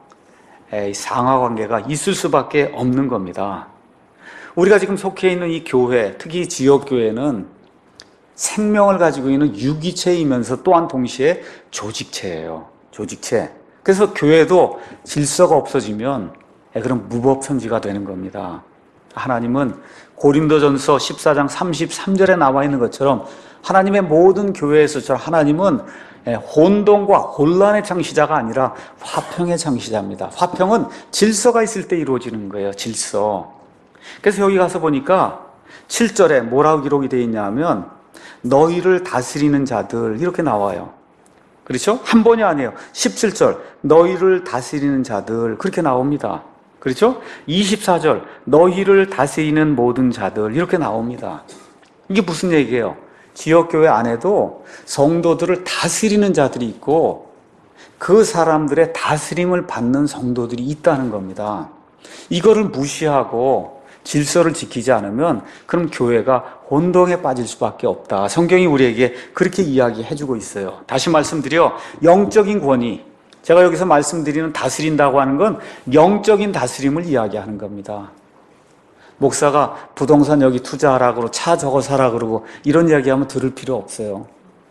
상하관계가 있을 수밖에 없는 겁니다. 우리가 지금 속해 있는 이 교회, 특히 지역교회는 생명을 가지고 있는 유기체이면서 또한 동시에 조직체예요. 조직체. 그래서 교회도 질서가 없어지면 그런 무법천지가 되는 겁니다. 하나님은 고린도전서 십사 장 삼십삼 절에 나와 있는 것처럼 하나님의 모든 교회에서처럼 하나님은 혼돈과 혼란의 창시자가 아니라 화평의 창시자입니다. 화평은 질서가 있을 때 이루어지는 거예요. 질서. 그래서 여기 가서 보니까 칠 절에 뭐라고 기록이 되어 있냐 하면 너희를 다스리는 자들 이렇게 나와요. 그렇죠? 한 번이 아니에요. 십칠 절 너희를 다스리는 자들 그렇게 나옵니다. 그렇죠? 이십사 절 너희를 다스리는 모든 자들 이렇게 나옵니다. 이게 무슨 얘기예요? 지역교회 안에도 성도들을 다스리는 자들이 있고 그 사람들의 다스림을 받는 성도들이 있다는 겁니다. 이거를 무시하고 질서를 지키지 않으면 그럼 교회가 혼동에 빠질 수밖에 없다. 성경이 우리에게 그렇게 이야기해주고 있어요. 다시 말씀드려, 영적인 권위, 제가 여기서 말씀드리는 다스린다고 하는 건 영적인 다스림을 이야기하는 겁니다. 목사가 부동산 여기 투자하라 그러고 차 저거 사라 그러고 이런 이야기하면 들을 필요 없어요.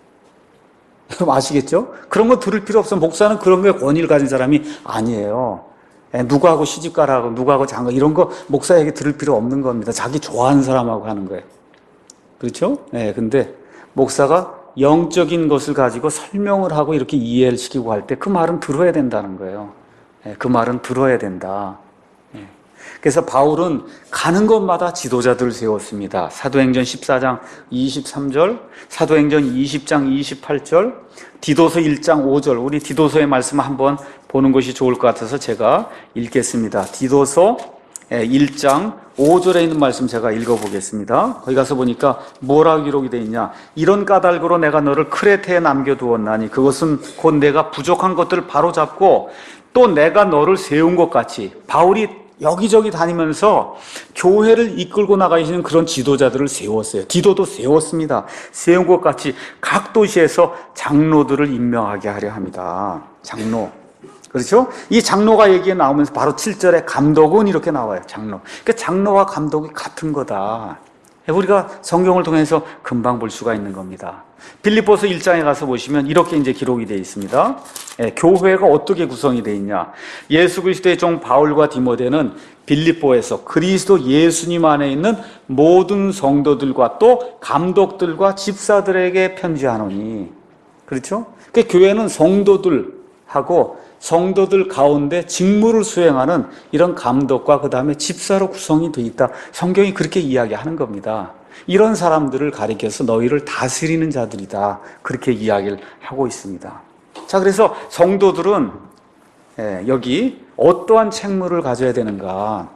여러분 아시겠죠? 그런 거 들을 필요 없어요. 목사는 그런 거에 권위를 가진 사람이 아니에요. 누구하고 시집가라고 누구하고 장가 이런 거 목사에게 들을 필요 없는 겁니다. 자기 좋아하는 사람하고 하는 거예요. 그렇죠? 네, 근데 목사가 영적인 것을 가지고 설명을 하고 이렇게 이해를 시키고 할 때 그 말은 들어야 된다는 거예요. 네, 그 말은 들어야 된다. 네. 그래서 바울은 가는 곳마다 지도자들을 세웠습니다. 사도행전 십사 장 이십삼 절, 사도행전 이십 장 이십팔 절, 디도서 일 장 오 절, 우리 디도서의 말씀을 한번 보는 것이 좋을 것 같아서 제가 읽겠습니다. 디도서 일 장 오 절에 있는 말씀 제가 읽어보겠습니다. 거기 가서 보니까 뭐라고 기록이 되어 있냐. 이런 까닭으로 내가 너를 크레테에 남겨두었나니 그것은 곧 내가 부족한 것들을 바로잡고 또 내가 너를 세운 것 같이. 바울이 여기저기 다니면서 교회를 이끌고 나가시는 그런 지도자들을 세웠어요. 디도도 세웠습니다. 세운 것 같이 각 도시에서 장로들을 임명하게 하려 합니다. 장로. 그렇죠? 이 장로가 얘기에 나오면서 바로 칠 절에 감독은 이렇게 나와요. 장로. 그러니까 장로와 감독이 같은 거다. 우리가 성경을 통해서 금방 볼 수가 있는 겁니다. 빌립보서 일 장에 가서 보시면 이렇게 이제 기록이 되어 있습니다. 예, 교회가 어떻게 구성이 되어 있냐. 예수 그리스도의 종 바울과 디모데는 빌립보에서 그리스도 예수님 안에 있는 모든 성도들과 또 감독들과 집사들에게 편지하노니 그렇죠? 그 교회는 성도들하고 성도들 가운데 직무를 수행하는 이런 감독과 그 다음에 집사로 구성이 되어 있다. 성경이 그렇게 이야기하는 겁니다. 이런 사람들을 가리켜서 너희를 다스리는 자들이다. 그렇게 이야기를 하고 있습니다. 자, 그래서 성도들은 여기 어떠한 책무를 가져야 되는가.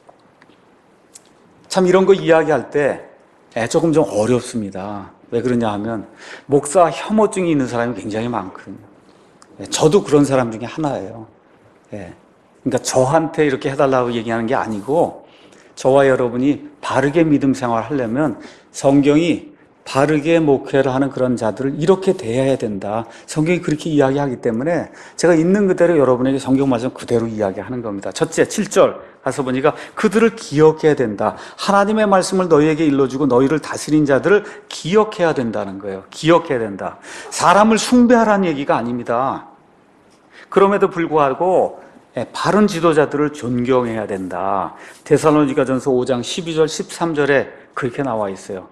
참 이런 거 이야기할 때 조금 좀 어렵습니다. 왜 그러냐 하면 목사 혐오증이 있는 사람이 굉장히 많거든요. 저도 그런 사람 중에 하나예요. 그러니까 저한테 이렇게 해달라고 얘기하는 게 아니고 저와 여러분이 바르게 믿음 생활을 하려면 성경이 바르게 목회를 하는 그런 자들을 이렇게 대해야 된다. 성경이 그렇게 이야기하기 때문에 제가 있는 그대로 여러분에게 성경 말씀 그대로 이야기하는 겁니다. 첫째, 칠 절 가서 보니까 그들을 기억해야 된다. 하나님의 말씀을 너희에게 일러주고 너희를 다스린 자들을 기억해야 된다는 거예요. 기억해야 된다. 사람을 숭배하라는 얘기가 아닙니다. 그럼에도 불구하고 바른 지도자들을 존경해야 된다. 데살로니가전서 오 장 십이 절 십삼 절에 그렇게 나와 있어요.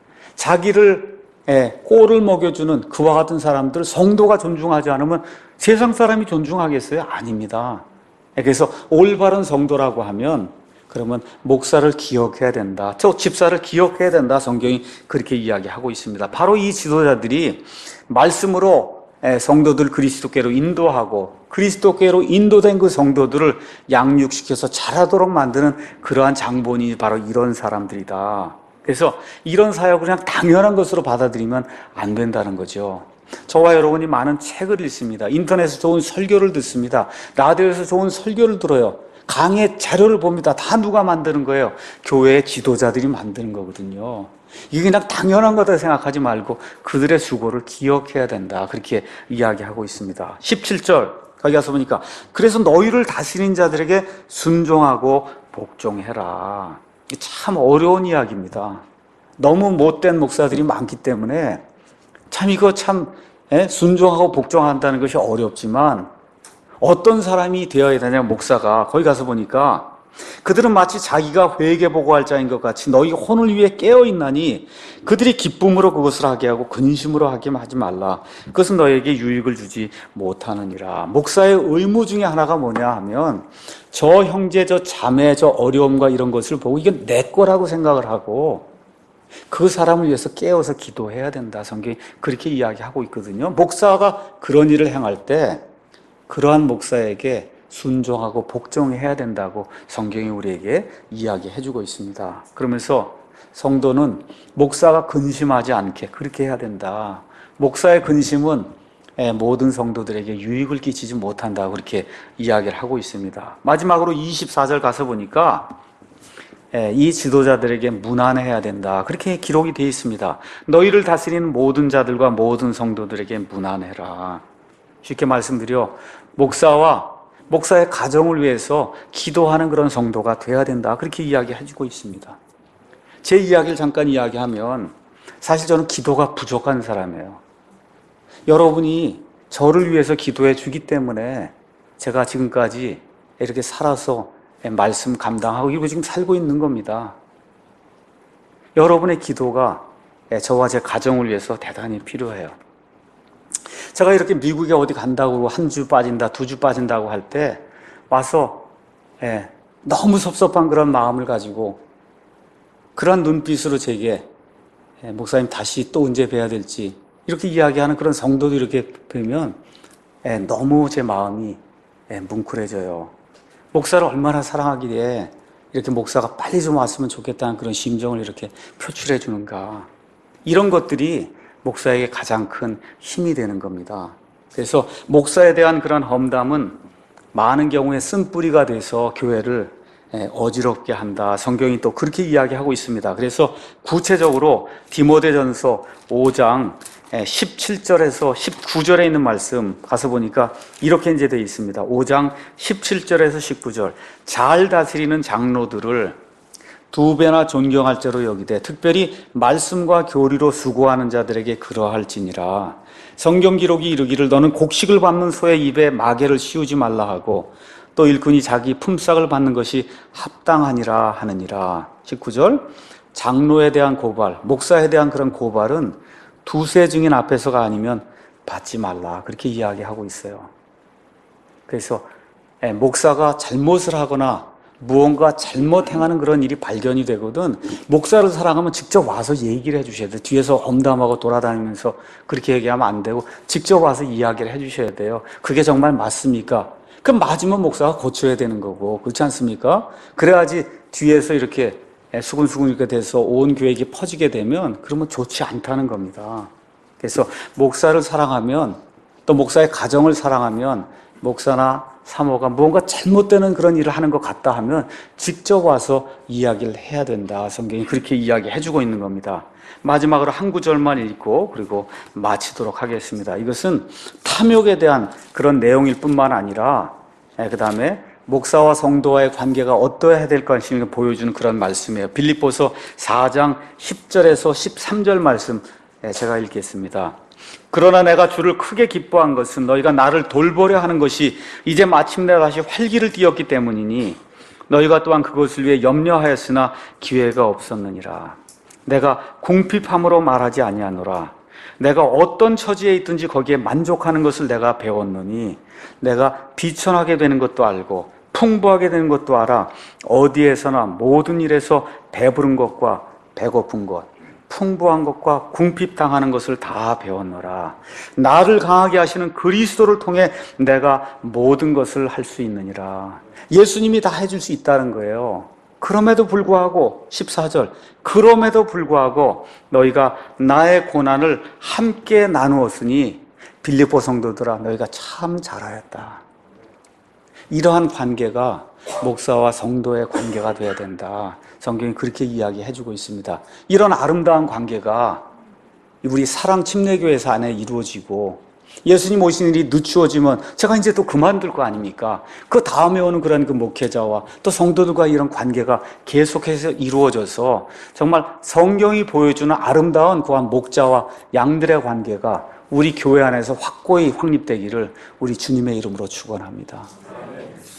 자기를 꼴을 먹여주는 그와 같은 사람들 성도가 존중하지 않으면 세상 사람이 존중하겠어요? 아닙니다. 그래서 올바른 성도라고 하면 그러면 목사를 기억해야 된다. 저 집사를 기억해야 된다. 성경이 그렇게 이야기하고 있습니다. 바로 이 지도자들이 말씀으로 성도들 그리스도께로 인도하고 그리스도께로 인도된 그 성도들을 양육시켜서 자라도록 만드는 그러한 장본인이 바로 이런 사람들이다. 그래서 이런 사역을 그냥 당연한 것으로 받아들이면 안 된다는 거죠. 저와 여러분이 많은 책을 읽습니다. 인터넷에서 좋은 설교를 듣습니다. 라디오에서 좋은 설교를 들어요. 강의 자료를 봅니다. 다 누가 만드는 거예요? 교회의 지도자들이 만드는 거거든요. 이게 그냥 당연한 거다 생각하지 말고 그들의 수고를 기억해야 된다. 그렇게 이야기하고 있습니다. 십칠 절 거기 가서 보니까 그래서 너희를 다스린 자들에게 순종하고 복종해라. 참 어려운 이야기입니다. 너무 못된 목사들이 많기 때문에 참 이거 참 순종하고 복종한다는 것이 어렵지만 어떤 사람이 되어야 되냐 목사가 거기 가서 보니까 그들은 마치 자기가 회개 보고할 자인 것 같이 너희 혼을 위해 깨어있나니 그들이 기쁨으로 그것을 하게 하고 근심으로 하게 하지 말라. 그것은 너에게 유익을 주지 못하느니라. 목사의 의무 중에 하나가 뭐냐 하면 저 형제 저 자매 저 어려움과 이런 것을 보고 이건 내 거라고 생각을 하고 그 사람을 위해서 깨어서 기도해야 된다. 성경이 그렇게 이야기하고 있거든요. 목사가 그런 일을 행할 때 그러한 목사에게 순종하고 복종해야 된다고 성경이 우리에게 이야기해주고 있습니다. 그러면서 성도는 목사가 근심하지 않게 그렇게 해야 된다. 목사의 근심은 모든 성도들에게 유익을 끼치지 못한다. 그렇게 이야기를 하고 있습니다. 마지막으로 이십사 절 가서 보니까 이 지도자들에게 문안해야 된다. 그렇게 기록이 되어 있습니다. 너희를 다스리는 모든 자들과 모든 성도들에게 문안해라. 쉽게 말씀드려 목사와 목사의 가정을 위해서 기도하는 그런 성도가 돼야 된다. 그렇게 이야기해주고 있습니다. 제 이야기를 잠깐 이야기하면 사실 저는 기도가 부족한 사람이에요. 여러분이 저를 위해서 기도해 주기 때문에 제가 지금까지 이렇게 살아서 말씀 감당하고 이러고 지금 살고 있는 겁니다. 여러분의 기도가 저와 제 가정을 위해서 대단히 필요해요. 제가 이렇게 미국에 어디 간다고 한 주 빠진다, 두 주 빠진다고 할 때 와서 예, 너무 섭섭한 그런 마음을 가지고 그런 눈빛으로 제게 예, 목사님 다시 또 언제 뵈야 될지 이렇게 이야기하는 그런 성도도 이렇게 뵈면 예, 너무 제 마음이 예, 뭉클해져요. 목사를 얼마나 사랑하기에 이렇게 목사가 빨리 좀 왔으면 좋겠다는 그런 심정을 이렇게 표출해 주는가. 이런 것들이 목사에게 가장 큰 힘이 되는 겁니다. 그래서 목사에 대한 그런 험담은 많은 경우에 쓴뿌리가 돼서 교회를 어지럽게 한다. 성경이 또 그렇게 이야기하고 있습니다. 그래서 구체적으로 디모데전서 오 장 십칠 절에서 십구 절에 있는 말씀 가서 보니까 이렇게 이제 되어 있습니다. 오 장 십칠 절에서 십구 절. 잘 다스리는 장로들을 두 배나 존경할 자로 여기되 특별히 말씀과 교리로 수고하는 자들에게 그러할지니라. 성경 기록이 이르기를 너는 곡식을 밟는 소의 입에 마개를 씌우지 말라 하고 또 일꾼이 자기 품삯을 받는 것이 합당하니라 하느니라. 십구 절. 장로에 대한 고발, 목사에 대한 그런 고발은 두세 증인 앞에서가 아니면 받지 말라. 그렇게 이야기하고 있어요. 그래서 목사가 잘못을 하거나 무언가 잘못 행하는 그런 일이 발견이 되거든 목사를 사랑하면 직접 와서 얘기를 해주셔야 돼요. 뒤에서 엄담하고 돌아다니면서 그렇게 얘기하면 안 되고 직접 와서 이야기를 해주셔야 돼요. 그게 정말 맞습니까? 그럼 맞으면 목사가 고쳐야 되는 거고 그렇지 않습니까? 그래야지 뒤에서 이렇게 수근수근 이렇게 돼서 온 교회에 퍼지게 되면 그러면 좋지 않다는 겁니다. 그래서 목사를 사랑하면 또 목사의 가정을 사랑하면 목사나 사모가 무언가 잘못되는 그런 일을 하는 것 같다 하면 직접 와서 이야기를 해야 된다. 성경이 그렇게 이야기해주고 있는 겁니다. 마지막으로 한 구절만 읽고 그리고 마치도록 하겠습니다. 이것은 탐욕에 대한 그런 내용일 뿐만 아니라 그 다음에 목사와 성도와의 관계가 어떠해야 될 것인가 보여주는 그런 말씀이에요. 빌립보서 사 장 십 절에서 십삼 절 말씀 제가 읽겠습니다. 그러나 내가 주를 크게 기뻐한 것은 너희가 나를 돌보려 하는 것이 이제 마침내 다시 활기를 띠었기 때문이니 너희가 또한 그것을 위해 염려하였으나 기회가 없었느니라. 내가 궁핍함으로 말하지 아니하노라. 내가 어떤 처지에 있든지 거기에 만족하는 것을 내가 배웠노니 내가 비천하게 되는 것도 알고 풍부하게 되는 것도 알아. 어디에서나 모든 일에서 배부른 것과 배고픈 것 풍부한 것과 궁핍당하는 것을 다 배웠노라. 나를 강하게 하시는 그리스도를 통해 내가 모든 것을 할 수 있느니라. 예수님이 다 해줄 수 있다는 거예요. 그럼에도 불구하고 십사 절 그럼에도 불구하고 너희가 나의 고난을 함께 나누었으니 빌립보 성도들아 너희가 참 잘하였다. 이러한 관계가 목사와 성도의 관계가 되어야 된다. 성경이 그렇게 이야기해주고 있습니다. 이런 아름다운 관계가 우리 사랑 침례교회에서 안에 이루어지고 예수님 오신 일이 늦추어지면 제가 이제 또 그만둘 거 아닙니까? 그 다음에 오는 그런 그 목회자와 또 성도들과 이런 관계가 계속해서 이루어져서 정말 성경이 보여주는 아름다운 그한 목자와 양들의 관계가 우리 교회 안에서 확고히 확립되기를 우리 주님의 이름으로 축원합니다.